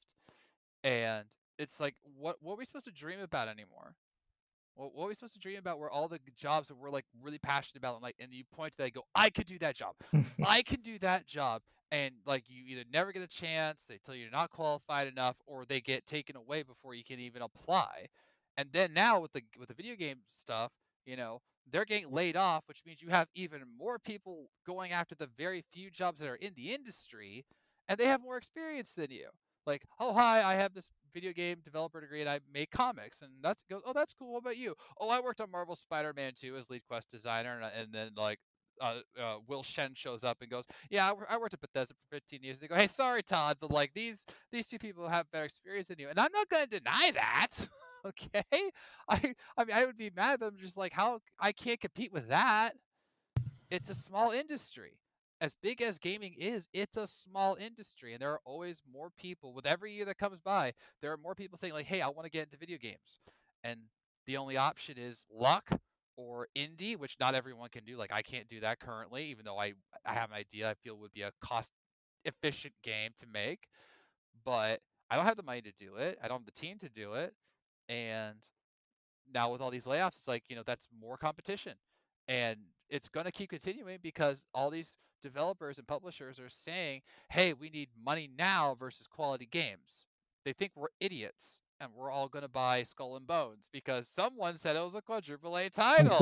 and it's like, what what are we supposed to dream about anymore? What, what are we supposed to dream about? Where all the jobs that we're like really passionate about, and like, and you point to that, and go, I could do that job, I can do that job, and like you either never get a chance, they tell you you're not qualified enough, or they get taken away before you can even apply. And then now with the with the video game stuff, you know, they're getting laid off, which means you have even more people going after the very few jobs that are in the industry, and they have more experience than you. Like, oh hi, I have this video game developer degree and I make comics, and that's goes, oh that's cool. What about you? Oh, I worked on Marvel Spider-Man two as lead quest designer, and, and then like uh, uh, Will Shen shows up and goes, yeah, I, I worked at Bethesda for fifteen years. They go, hey, sorry Todd, but like these these two people have better experience than you, and I'm not going to deny that. Okay, I I mean I would be mad, but I'm just like, how I can't compete with that. It's a small industry. As big as gaming is, it's a small industry, and there are always more people. With every year that comes by, there are more people saying like, "Hey, I want to get into video games," and the only option is luck or indie, which not everyone can do. Like I can't do that currently, even though I I have an idea I feel would be a cost efficient game to make, but I don't have the money to do it. I don't have the team to do it, and now with all these layoffs, it's like, you know, that's more competition. And it's going to keep continuing because all these developers and publishers are saying, hey, we need money now versus quality games. They think we're idiots and we're all going to buy Skull and Bones because someone said it was a quadruple A title.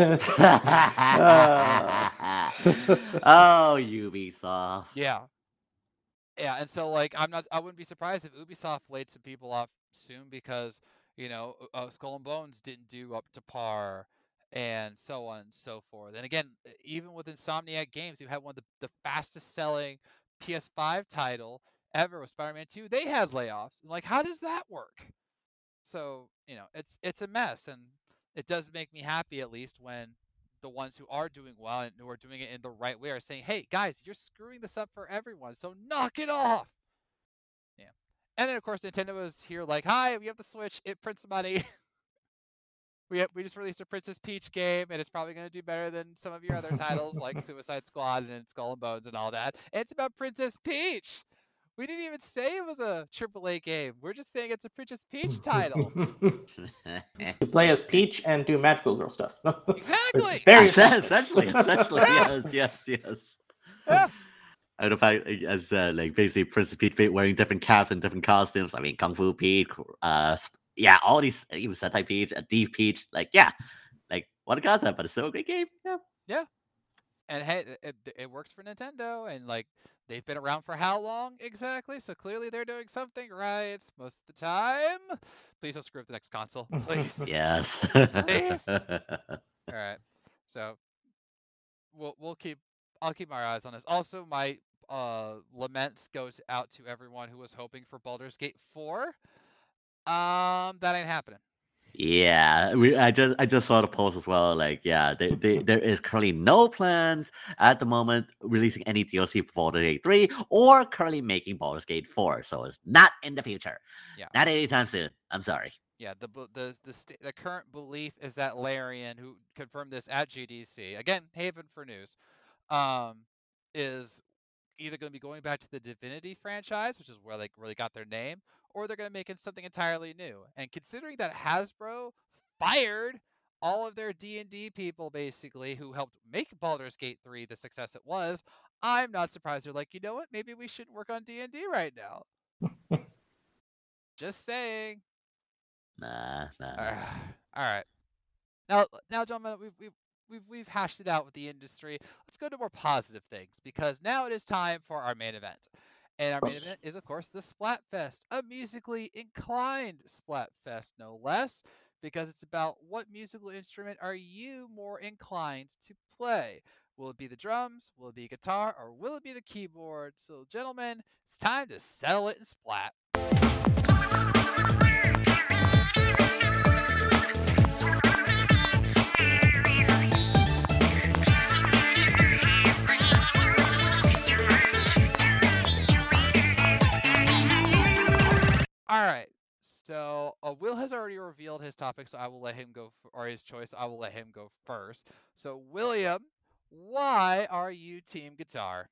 Oh, Ubisoft. Yeah. Yeah, and so like I'm not I wouldn't be surprised if Ubisoft laid some people off soon because, you know, uh, Skull and Bones didn't do up to par and so on and so forth. And again, e- even with Insomniac Games, who had one of the, the fastest selling P S five title ever with Spider-Man two, they had layoffs. And like, how does that work? So, you know, it's it's a mess, and it does make me happy at least when the ones who are doing well and who are doing it in the right way are saying, "Hey, guys, you're screwing this up for everyone, so knock it off." Yeah. And then of course Nintendo was here like, "Hi, we have the Switch. It prints money. we have, we just released a Princess Peach game, and it's probably going to do better than some of your other titles like Suicide Squad and Skull and Bones and all that. And it's about Princess Peach. We didn't even say it was a triple A game. We're just saying it's a Princess Peach title." To play as Peach and do magical girl stuff. Exactly. Very essentially, essentially, yes, yes, yes. Yeah. And the fact, as uh, like basically Princess Peach wearing different caps and different costumes. I mean, Kung Fu Peach, uh, yeah, all these, even Sentai Peach, a Thief Peach. Like, yeah, like what a concept, but it's still a great game. Yeah. Yeah. And hey, it, it, it works for Nintendo, and like they've been around for how long exactly? So clearly they're doing something right most of the time. Please don't screw up the next console, please. Yes. Please. All right. So we'll we'll keep I'll keep my eyes on this. Also, my uh laments goes out to everyone who was hoping for Baldur's Gate four. Um, that ain't happening. Yeah, we I just I just saw the post as well. Like, yeah, they, they, there is currently no plans at the moment releasing any D L C for Baldur's Gate three or currently making Baldur's Gate four. So it's not in the future. Yeah. Not anytime soon. I'm sorry. Yeah, the bu- the the st- the current belief is that Larian, who confirmed this at G D C, again, Haven for news, um, is either going to be going back to the Divinity franchise, which is where they really got their name, or they're going to make it something entirely new. And considering that Hasbro fired all of their D and D people, basically, who helped make Baldur's Gate three the success it was, I'm not surprised. They're like, you know what? Maybe we shouldn't work on D and D right now. Just saying. Nah, nah. All right. Now, now, gentlemen, we've, we've we've we've hashed it out with the industry. Let's go to more positive things because now it is time for our main event, and our main event is, of course, the Splatfest, a musically inclined Splatfest, no less, because it's about what musical instrument are you more inclined to play. Will it be the drums? Will it be guitar? Or will it be the keyboard? So, gentlemen, it's time to settle it in Splat. All right. So uh, Will has already revealed his topic, so I will let him go, f- or his choice. I will let him go first. So William, why are you team guitar?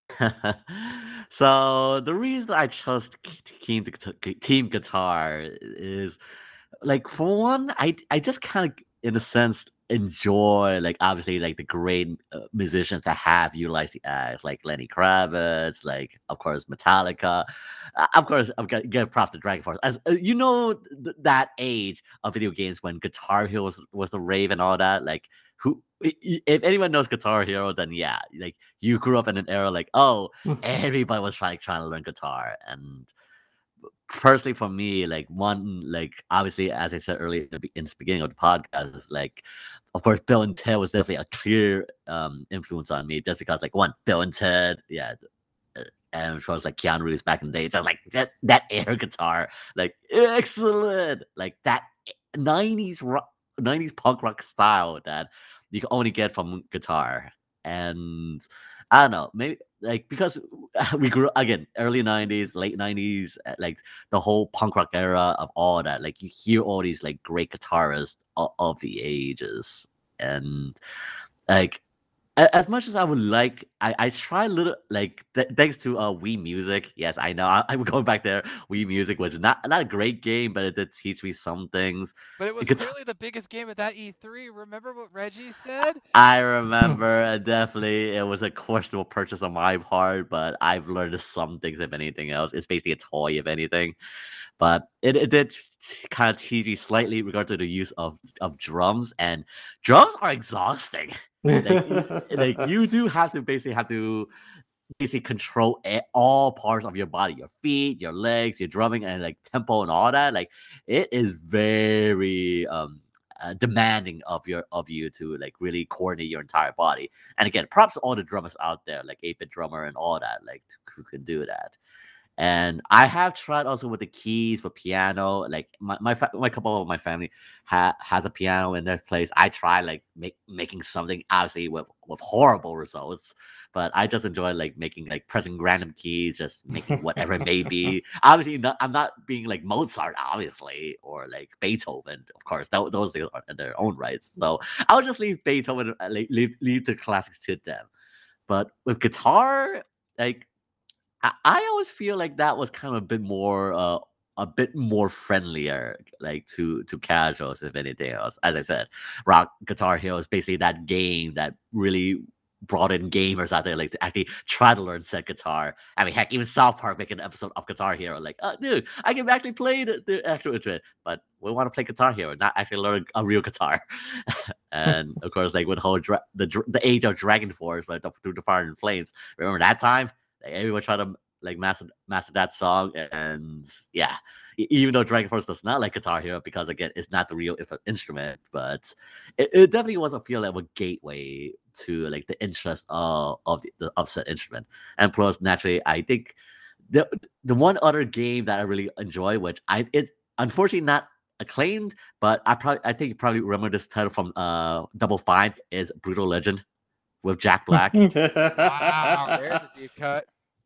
So the reason I chose t- team team guitar is like for one, I I just kind of in a sense enjoy like obviously like the great uh, musicians that have utilized the axe like Lenny Kravitz, like of course Metallica, uh, of course I've got get props to Dragon Force as uh, you know th- that age of video games when Guitar Hero was, was the rave and all that like who i- i- if anyone knows Guitar Hero then yeah like you grew up in an era like oh everybody was trying trying to learn guitar and personally for me, like one, like obviously, as I said earlier in the, be- in the beginning of the podcast, is like, of course, Bill and Ted was definitely a clear um influence on me, just because like one, Bill and Ted, yeah, uh, and of course like Keanu Reeves back in the day, just like that that air guitar, like excellent, like that nineties rock, nineties punk rock style that you can only get from guitar, and I don't know, maybe like because we grew again early nineties, late nineties, uh, like the whole punk rock era of all that. Like you hear all these like great guitarists of, of the ages, and like a- as much as I would like, I, I try a little like th- thanks to uh Wii Music. Yes, I know I, I'm going back there. Wii Music, which is not not a great game, but it did teach me some things. But it was Guitar- clearly the biggest game at that E three. Remember what Reggie said? I remember uh, definitely it was a questionable purchase on my part, but I've learned some things if anything else. It's basically a toy if anything, but it, it did kind of teach me slightly regard to the use of, of drums, and drums are exhausting. Like, y- like you do have to basically have to basically control a- all parts of your body, your feet, your legs, your drumming, and like tempo and all that. Like it is very um uh, demanding of your of you to like really coordinate your entire body. And again, props to all the drummers out there, like eight bit drummer and all that, like who can do that. And I have tried also with the keys for piano. Like my my, fa- my couple of my family ha- has a piano in their place. I try like make, making something obviously with with horrible results, but I just enjoy like making like pressing random keys, just making whatever it may be. Obviously, not, I'm not being like Mozart, obviously, or like Beethoven. Of course, th- those things are in their own rights. So I'll just leave Beethoven, uh, leave leave, leave the classics to them. But with guitar, like I, I always feel like that was kind of a bit more uh a bit more friendlier like to to casuals if anything else. As I said, Rock Guitar Hero is basically that game that really brought in gamers out there like to actually try to learn said guitar. I mean heck, even South Park making an episode of Guitar Hero like oh dude I can actually play the, the actual instrument, but we want to play Guitar Hero, not actually learn a real guitar. And of course like with the whole dra- the dr- the age of Dragon Force, but through the fire and flames, remember that time like everyone tried to like master master that song, and yeah, e- even though Dragon Force does not like Guitar Hero because again it's not the real if- instrument, but it, it definitely was a feel like a gateway to like the interest of of the, the of said instrument. And plus naturally I think the the one other game that I really enjoy, which I it's unfortunately not acclaimed, but I probably I think you probably remember this title from uh Double Fine is Brutal Legend with Jack Black. Wow, there's a deep cut.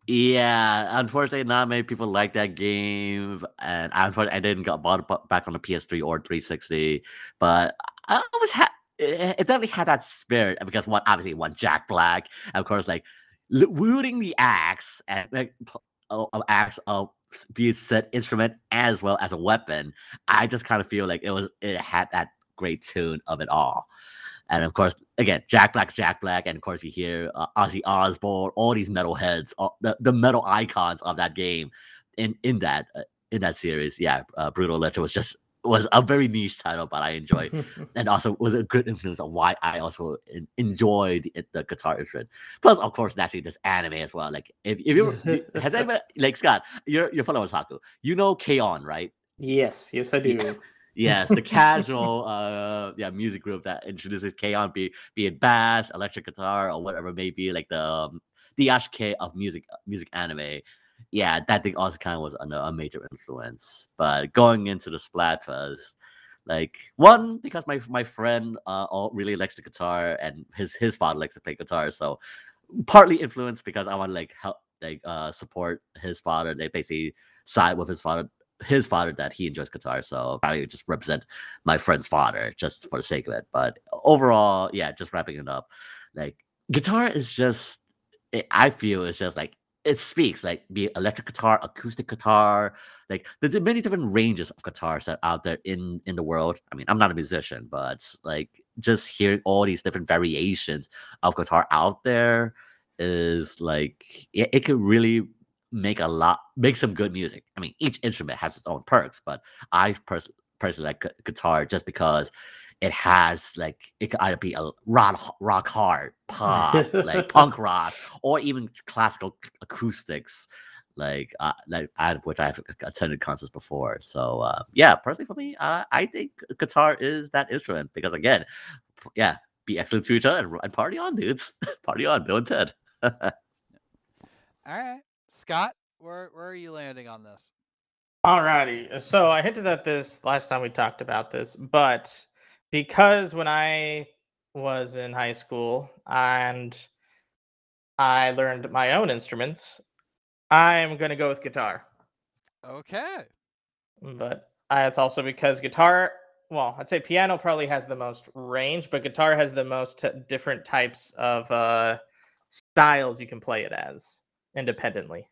Yeah, unfortunately, not many people like that game, and unfortunately, I didn't get bought bu- back on the P S three or three sixty. But I always had it it definitely had that spirit because one obviously one Jack Black, and of course, like l- wielding the axe and like p- uh, uh, axe of be a set instrument as well as a weapon. I just kind of feel like it was it had that great tune of it all. And of course, again, Jack Black's Jack Black, and of course you hear uh, Ozzy Osbourne, all these metal heads, all, the, the metal icons of that game, in in that uh, in that series. Yeah, uh, Brutal Legend was just was a very niche title, but I enjoy, and also was a good influence on why I also en- enjoyed the, the guitar instrument. Plus, of course, naturally, there's anime as well. Like if if you has anybody like Scott, you're you're fellow otaku, you know K-On, right? Yes, yes, I do. Yes, the casual uh yeah music group that introduces K-On, be be it bass, electric guitar, or whatever it may be, like the um, the Ashke of music music anime. Yeah, that thing also kind of was under a major influence. But going into the Splatfest, like one because my my friend uh all really likes the guitar and his his father likes to play guitar, so partly influenced because I want to like help like uh support his father. They basically side with his father his father that he enjoys guitar, so probably just represent my friend's father just for the sake of it. But overall, yeah, just wrapping it up, like guitar is just it, I feel it's just like it speaks like be it electric guitar, acoustic guitar, like there's many different ranges of guitars that are out there in in the world. I mean, I'm not a musician, but like just hearing all these different variations of guitar out there is like it, it could really make a lot make some good music. I mean, each instrument has its own perks, but I pers- personally like gu- guitar just because it has like it could either be a rock rock hard pop, like punk rock, or even classical acoustics. Like, uh, like I, which I've attended concerts before. So, uh, yeah, personally for me, uh, I think guitar is that instrument because, again, p- yeah, be excellent to each other and, and party on, dudes. Party on, Bill and Ted. All right, Scott, where where are you landing on this? Alrighty. So I hinted at this last time we talked about this, but because when I was in high school and I learned my own instruments, I'm gonna go with guitar. Okay. But uh, it's also because guitar, well, I'd say piano probably has the most range, but guitar has the most t- different types of uh, styles you can play it as independently.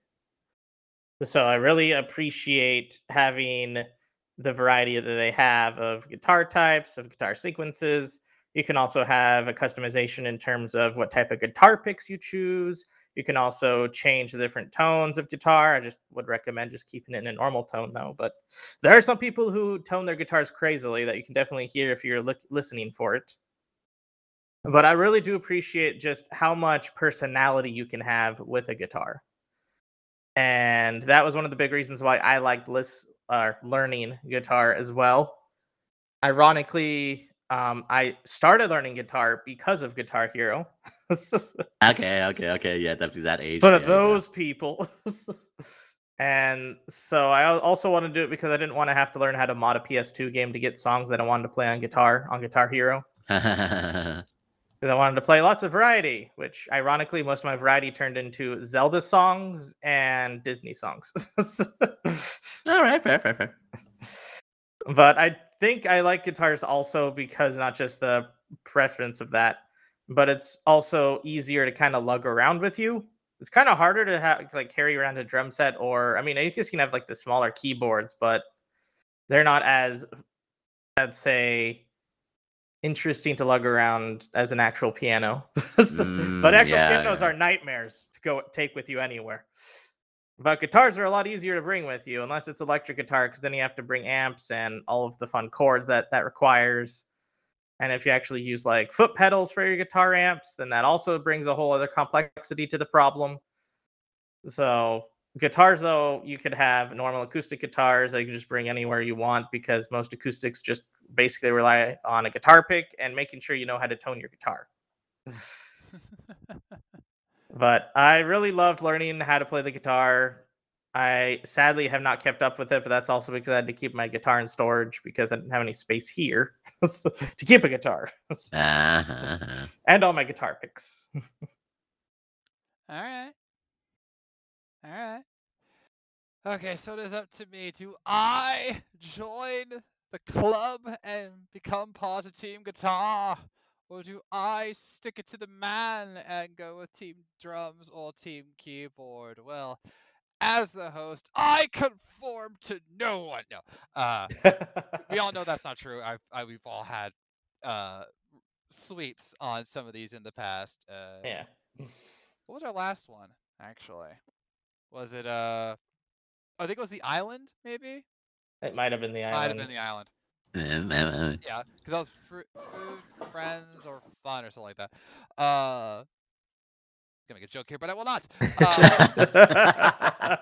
So I really appreciate having the variety that they have of guitar types, of guitar sequences. You can also have a customization in terms of what type of guitar picks you choose. You can also change the different tones of guitar. I just would recommend just keeping it in a normal tone though. But there are some people who tone their guitars crazily that you can definitely hear if you're look, listening for it. But I really do appreciate just how much personality you can have with a guitar, and that was one of the big reasons why I liked lis- uh, learning guitar as well. Ironically, um, I started learning guitar because of Guitar Hero. Okay, okay, okay. Yeah, definitely that age. But of Yeah, yeah. those people. And so I al- also want to do it because I didn't want to have to learn how to mod a P S two game to get songs that I wanted to play on guitar on Guitar Hero. Because I wanted to play lots of variety, which ironically, most of my variety turned into Zelda songs and Disney songs. All right, fair, fair, fair. But I think I like guitars also because not just the preference of that, but it's also easier to kind of lug around with you. It's kind of harder to have like carry around a drum set, or I mean, I guess you can have like the smaller keyboards, but they're not as, I'd say, interesting to lug around as an actual piano. But Mm, actual yeah, pianos yeah. are nightmares to go take with you anywhere. But guitars are a lot easier to bring with you, unless it's electric guitar, because then you have to bring amps and all of the fun chords that that requires. And if you actually use like foot pedals for your guitar amps, then that also brings a whole other complexity to the problem. So guitars, though, you could have normal acoustic guitars that you can just bring anywhere you want because most acoustics just basically rely on a guitar pick and making sure you know how to tone your guitar. But I really loved learning how to play the guitar. I sadly have not kept up with it, but that's also because I had to keep my guitar in storage because I didn't have any space here to keep a guitar. Uh-huh. And all my guitar picks. All right. All right. Okay, so it is up to me. Do I join the club and become part of Team Guitar? Or do I stick it to the man and go with Team Drums or Team Keyboard? Well, as the host, I conform to no one. No, uh, we all know that's not true. I've, I, we've all had uh, sweeps on some of these in the past. Uh, Yeah. What was our last one, actually? Was it, uh, I think it was the island, maybe? It might have been the Might have island. been the island. Uh, Yeah, because that was fr- food, friends, or fun, or something like that. Uh, gonna make a joke here, but I will not. Uh,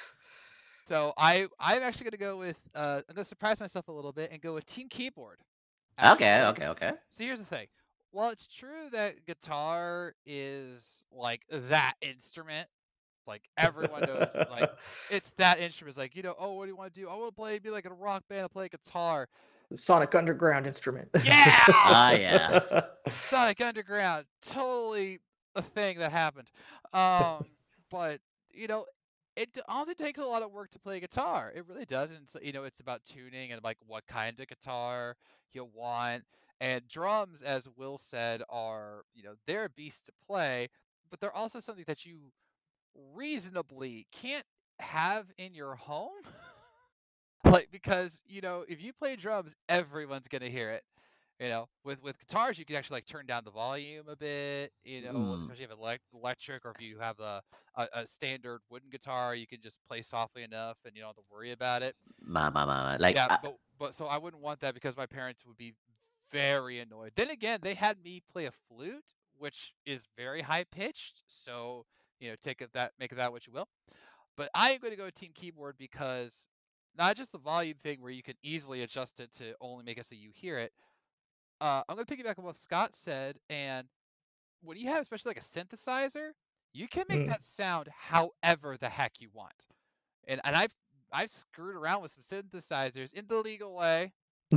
so I, I'm actually gonna go with. Uh, I'm gonna surprise myself a little bit and go with Team Keyboard. Okay, actually. okay, okay. So here's the thing. While it's true that guitar is like that instrument, like everyone knows, like it's that instrument. It's like, you know, oh, what do you want to do? I want to play, be like in a rock band, I play guitar. Sonic Underground instrument. Yeah! Ah, yeah. Sonic Underground, totally a thing that happened. Um, but you know, it d- honestly takes a lot of work to play guitar. It really does, and so, you know, it's about tuning and like what kind of guitar you want. And drums, as Will said, are, you know, they're a beast to play, but they're also something that you reasonably can't have in your home. Like, because, you know, if you play drums, everyone's gonna hear it. You know, with with guitars, you can actually like turn down the volume a bit. You know, Mm, especially if it's elec- electric, or if you have a, a a standard wooden guitar, you can just play softly enough, and you don't have to worry about it. my, my, my. Like, Yeah, uh, but but so I wouldn't want that because my parents would be very annoyed. Then again, they had me play a flute, which is very high pitched. So, you know, take it that make of that what you will. But I am going to go Team Keyboard because not just the volume thing where you can easily adjust it to only make it so you hear it. Uh, I'm going to piggyback on what Scott said, and when you have especially like a synthesizer, you can make Mm. that sound however the heck you want. And and I've I've screwed around with some synthesizers in the legal way,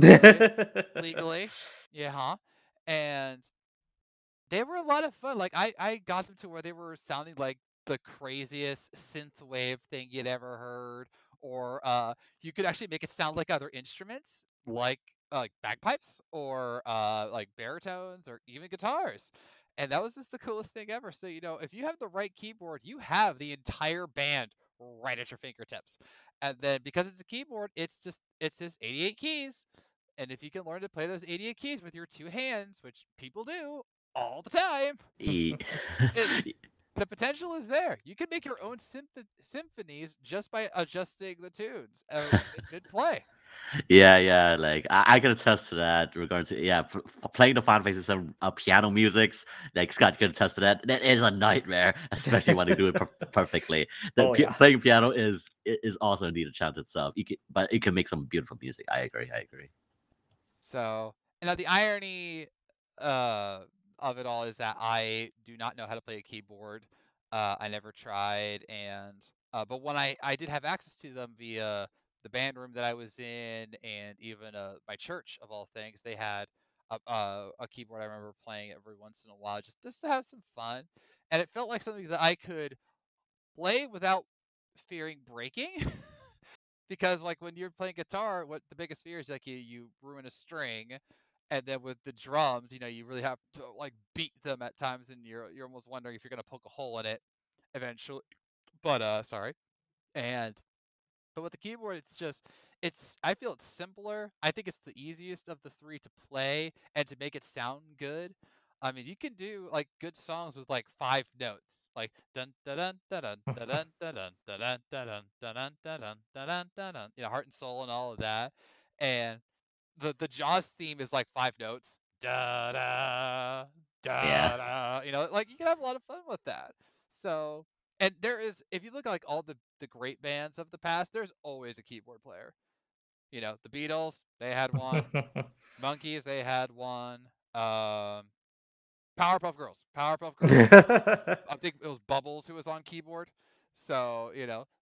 legally, yeah, huh? And they were a lot of fun. Like I, I got them to where they were sounding like the craziest synthwave thing you'd ever heard, or uh, you could actually make it sound like other instruments, like uh, like bagpipes, or uh, like baritones, or even guitars. And that was just the coolest thing ever. So you know, if you have the right keyboard, you have the entire band right at your fingertips. And then because it's a keyboard, it's just it's just eighty-eight keys. And if you can learn to play those eighty-eight keys with your two hands, which people do all the time, e- it's the potential is there. You can make your own symph- symphonies just by adjusting the tunes uh, mid play. yeah, yeah. Like, I, I can attest to that. Regarding to yeah, f- f- playing the Final Fantasy some uh, piano musics. Like Scott can attest to that. That is a nightmare, especially when you do it per- perfectly. The Oh, pi- yeah. playing piano is i- is also indeed a challenge itself. You can, but it can make some beautiful music. I agree. I agree. So, and now the irony uh, of it all is that I do not know how to play a keyboard. Uh, I never tried, and uh, but when I I did have access to them via the band room that I was in, and even uh, my church of all things, they had a, a a keyboard. I remember playing every once in a while, just just to have some fun, and it felt like something that I could play without fearing breaking. Because like when you're playing guitar, what the biggest fear is like you you ruin a string, and then with the drums, you know, you really have to like beat them at times, and you're you're almost wondering if you're gonna poke a hole in it eventually. But uh, sorry. And but with the keyboard, it's just it's I feel it's simpler. I think it's the easiest of the three to play and to make it sound good. I mean, you can do like good songs with like five notes, like dun dun dun dun dun dun dun dun dun dun dun dun dun dun dun dun dun, you know, Heart and Soul and all of that. And the the Jaws theme is like five notes, da da Yeah. da da. You know, like you can have a lot of fun with that. So, and there is, if you look at like all the the great bands of the past, there's always a keyboard player. You know, the Beatles, they had one. Monkeys, they had one. Um, Powerpuff Girls, Powerpuff Girls. I think it was Bubbles who was on keyboard. So you know,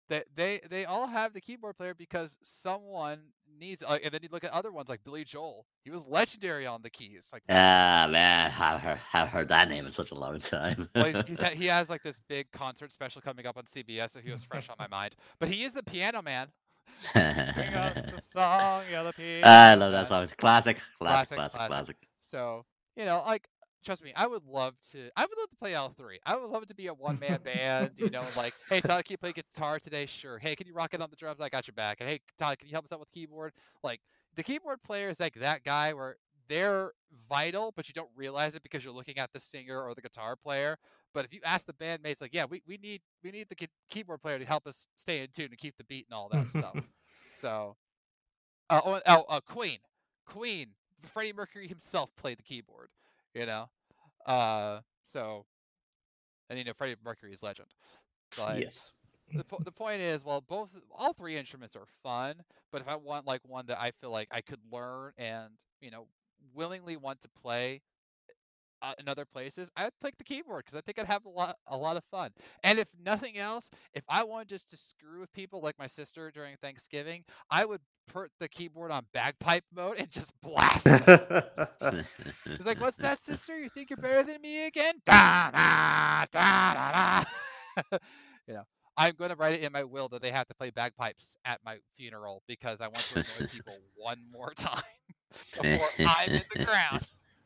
They they they all have the keyboard player because someone needs. Uh, and then you look at other ones like Billy Joel. He was legendary on the keys. Like, Ah, man, I've heard, have heard that name in such a long time. well, he's, he's ha- he has like this big concert special coming up on C B S, so he was fresh on my mind. But he is the piano man. Sing us a song, yeah, the piano I love that man. song. Classic, classic, Classic, classic, classic. classic. So you know, like, trust me, I would love to. I would love to play all three. I would love it to be a one man band. You know, like, hey Todd, can you play guitar today? Sure. Hey, can you rock it on the drums? I got your back. And hey Todd, can you help us out with keyboard? Like, the keyboard player is like that guy where they're vital, but you don't realize it because you're looking at the singer or the guitar player. But if you ask the bandmates, like, yeah, we, we need we need the key- keyboard player to help us stay in tune and keep the beat and all that stuff. So, uh, oh, oh uh, Queen, Queen, Freddie Mercury himself played the keyboard. You know, uh, so, and you know, Freddie Mercury is legend. Like, Yes. the po- the point is, well, both all three instruments are fun, but if I want like one that I feel like I could learn and you know willingly want to play uh, in other places, I'd pick the keyboard because I think I'd have a lot a lot of fun. And if nothing else, if I wanted just to screw with people like my sister during Thanksgiving, I would put the keyboard on bagpipe mode and just blast it. It's like, what's that, sister? You think you're better than me again? Da, da, da, da, da. You know, I'm going to write it in my will that they have to play bagpipes at my funeral because I want to annoy people one more time before I'm in the ground.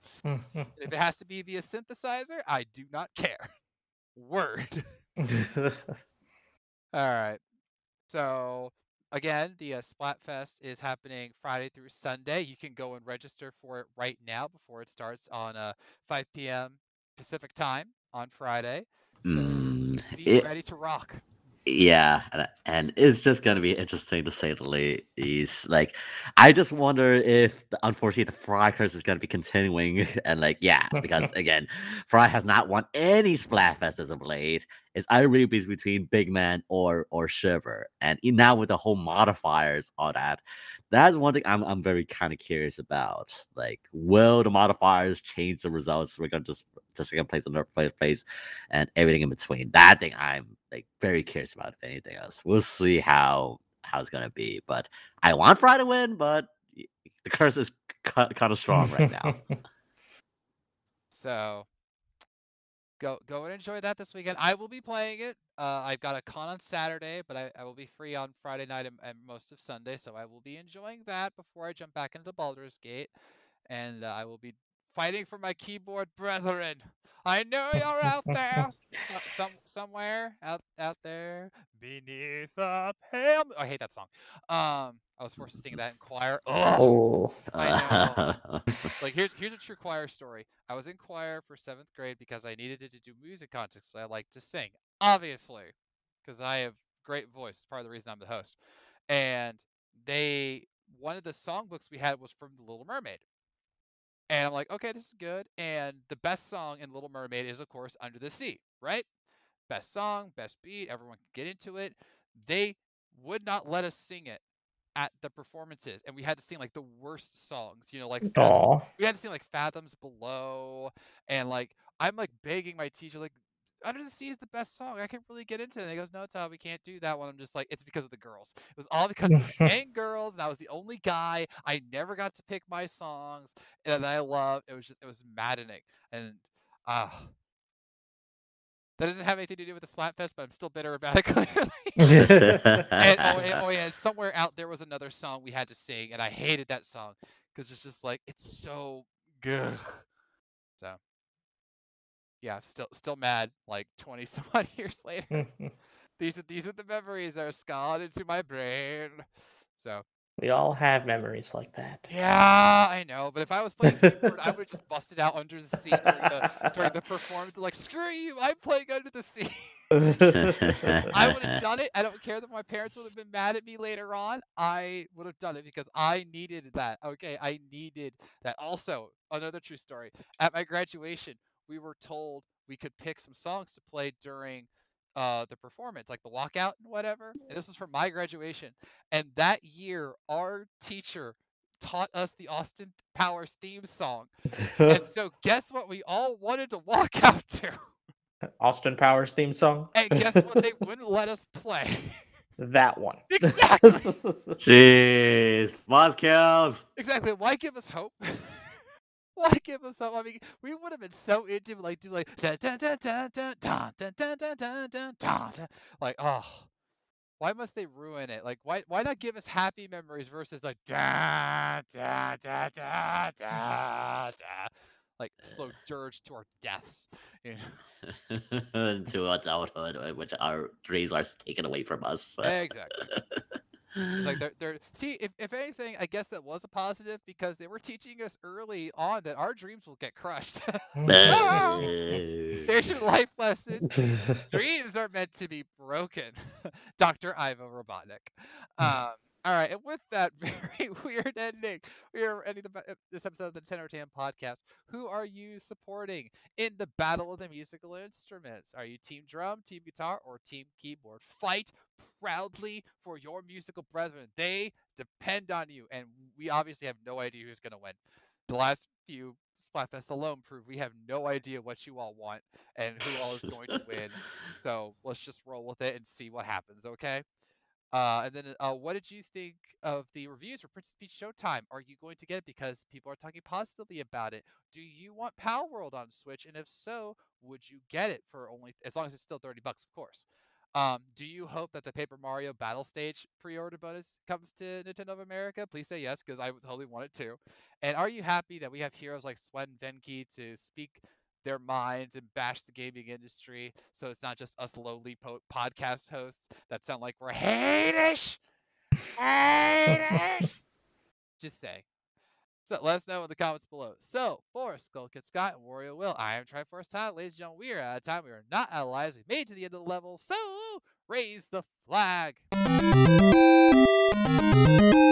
If it has to be via synthesizer, I do not care. Word. All right. So again, the uh, Splatfest is happening Friday through Sunday. You can go and register for it right now before it starts on uh, five p.m. Pacific time on Friday. So Mm, be it- ready to rock. Yeah, and, and it's just gonna be interesting to say the least. Like, I just wonder if, the, unfortunately, the Fry curse is gonna be continuing. And like, yeah, because again, Fry has not won any Splatfest as of late. It's either really be between Big Man or or Shiver, and e- now with the whole modifiers on that, that's one thing I'm I'm very kind of curious about. Like, will the modifiers change the results? We're gonna just to second place and third place, and everything in between. That thing I'm like very curious about. If anything else, we'll see how how it's gonna be. But I want Fry to win, but y- the curse is kind of strong right now. So go go and enjoy that this weekend. I will be playing it. Uh, I've got a con on Saturday, but I, I will be free on Friday night and, and most of Sunday, so I will be enjoying that before I jump back into Baldur's Gate, and uh, I will be fighting for my keyboard brethren. I know you're out there, so- some somewhere out out there beneath the pale. Oh, I hate that song. Um, I was forced to sing that in choir. Ugh. Oh. I know. Like, here's here's a true choir story. I was in choir for seventh grade because I needed to do music contests. So I like to sing, obviously, because I have great voice. It's part of the reason I'm the host. And they one of the songbooks we had was from The Little Mermaid. And I'm like, okay, this is good. And the best song in Little Mermaid is, of course, Under the Sea, right? Best song, best beat, everyone can get into it. They would not let us sing it at the performances, and we had to sing like the worst songs, you know, like Fath- Aw. we had to sing like Fathoms Below, and like I'm like begging my teacher, like, Under the Sea is the best song. I can really get into it. And he goes, no, Todd, we can't do that one. I'm just like, it's because of the girls. It was all because of the dang girls, and I was the only guy. I never got to pick my songs that I love. It was just, it was maddening, and ah. That doesn't have anything to do with the Splatfest, but I'm still bitter about it, clearly. And oh, and, oh yeah, and somewhere out there was another song we had to sing, and I hated that song because it's just like it's so good. So yeah, still still mad. Like twenty some odd years later, these are these are the memories that are scarred into my brain. So We all have memories like that. yeah, I know. But if I was playing keyboard, I would have just busted out Under the Sea during the during the performance. Like, screw you, I'm playing Under the Sea. I would have done it. I don't care that my parents would have been mad at me later on. I would have done it because I needed that. Okay, I needed that. Also, another true story. At my graduation, we were told we could pick some songs to play during uh, the performance, like the walkout and whatever. And this was for my graduation. And that year, our teacher taught us the Austin Powers theme song. And so, guess what? We all wanted to walk out to. Austin Powers theme song. And guess what? They wouldn't let us play. that one. Exactly. Jeez, boss kills. Exactly. Why give us hope? Why give us hope? I mean, we would have been so into like do like dun, dun, dun, dun, dun, dun, dun, dun, dun, dun, dun, dun, dun. Like, oh, why must they ruin it? Like, why why not give us happy memories versus like da da da da da da, like slow dirge to our deaths. You know? To adulthood, uh, which our dreams are taken away from us. Exactly. It's like they're they're see if, if anything, I guess that was a positive because they were teaching us early on that our dreams will get crushed. There's your life lesson. Dreams are meant to be broken. Doctor Ivo Robotnik. Um, all right, and with that very weird ending, we are ending the, uh, this episode of the ten or ten podcast. Who are you supporting in the battle of the musical instruments? Are you team drum, team guitar, or team keyboard? Fight proudly for your musical brethren. They depend on you, and we obviously have no idea who's going to win. The last few Splatfest alone prove we have no idea what you all want and who all is going to win. So let's just roll with it and see what happens, okay? Uh, and then, uh, what did you think of the reviews for Princess Peach Showtime? Are you going to get it because people are talking positively about it? Do you want Pal World on Switch? And if so, would you get it for only, as long as it's still thirty bucks, of course. Um, do you hope that the Paper Mario Battle Stage pre-order bonus comes to Nintendo of America? Please say yes, because I would totally want it too. And are you happy that we have heroes like Swen Venki to speak their minds and bash the gaming industry, so it's not just us lowly po- podcast hosts that sound like we're hate-ish? Hate-ish! Just say. So let us know in the comments below. So for Skull Kid Scott and Wario Will, I am Triforce Todd. Ladies and gentlemen, we are out of time. We are not out of lives. We made it to the end of the level, so raise the flag.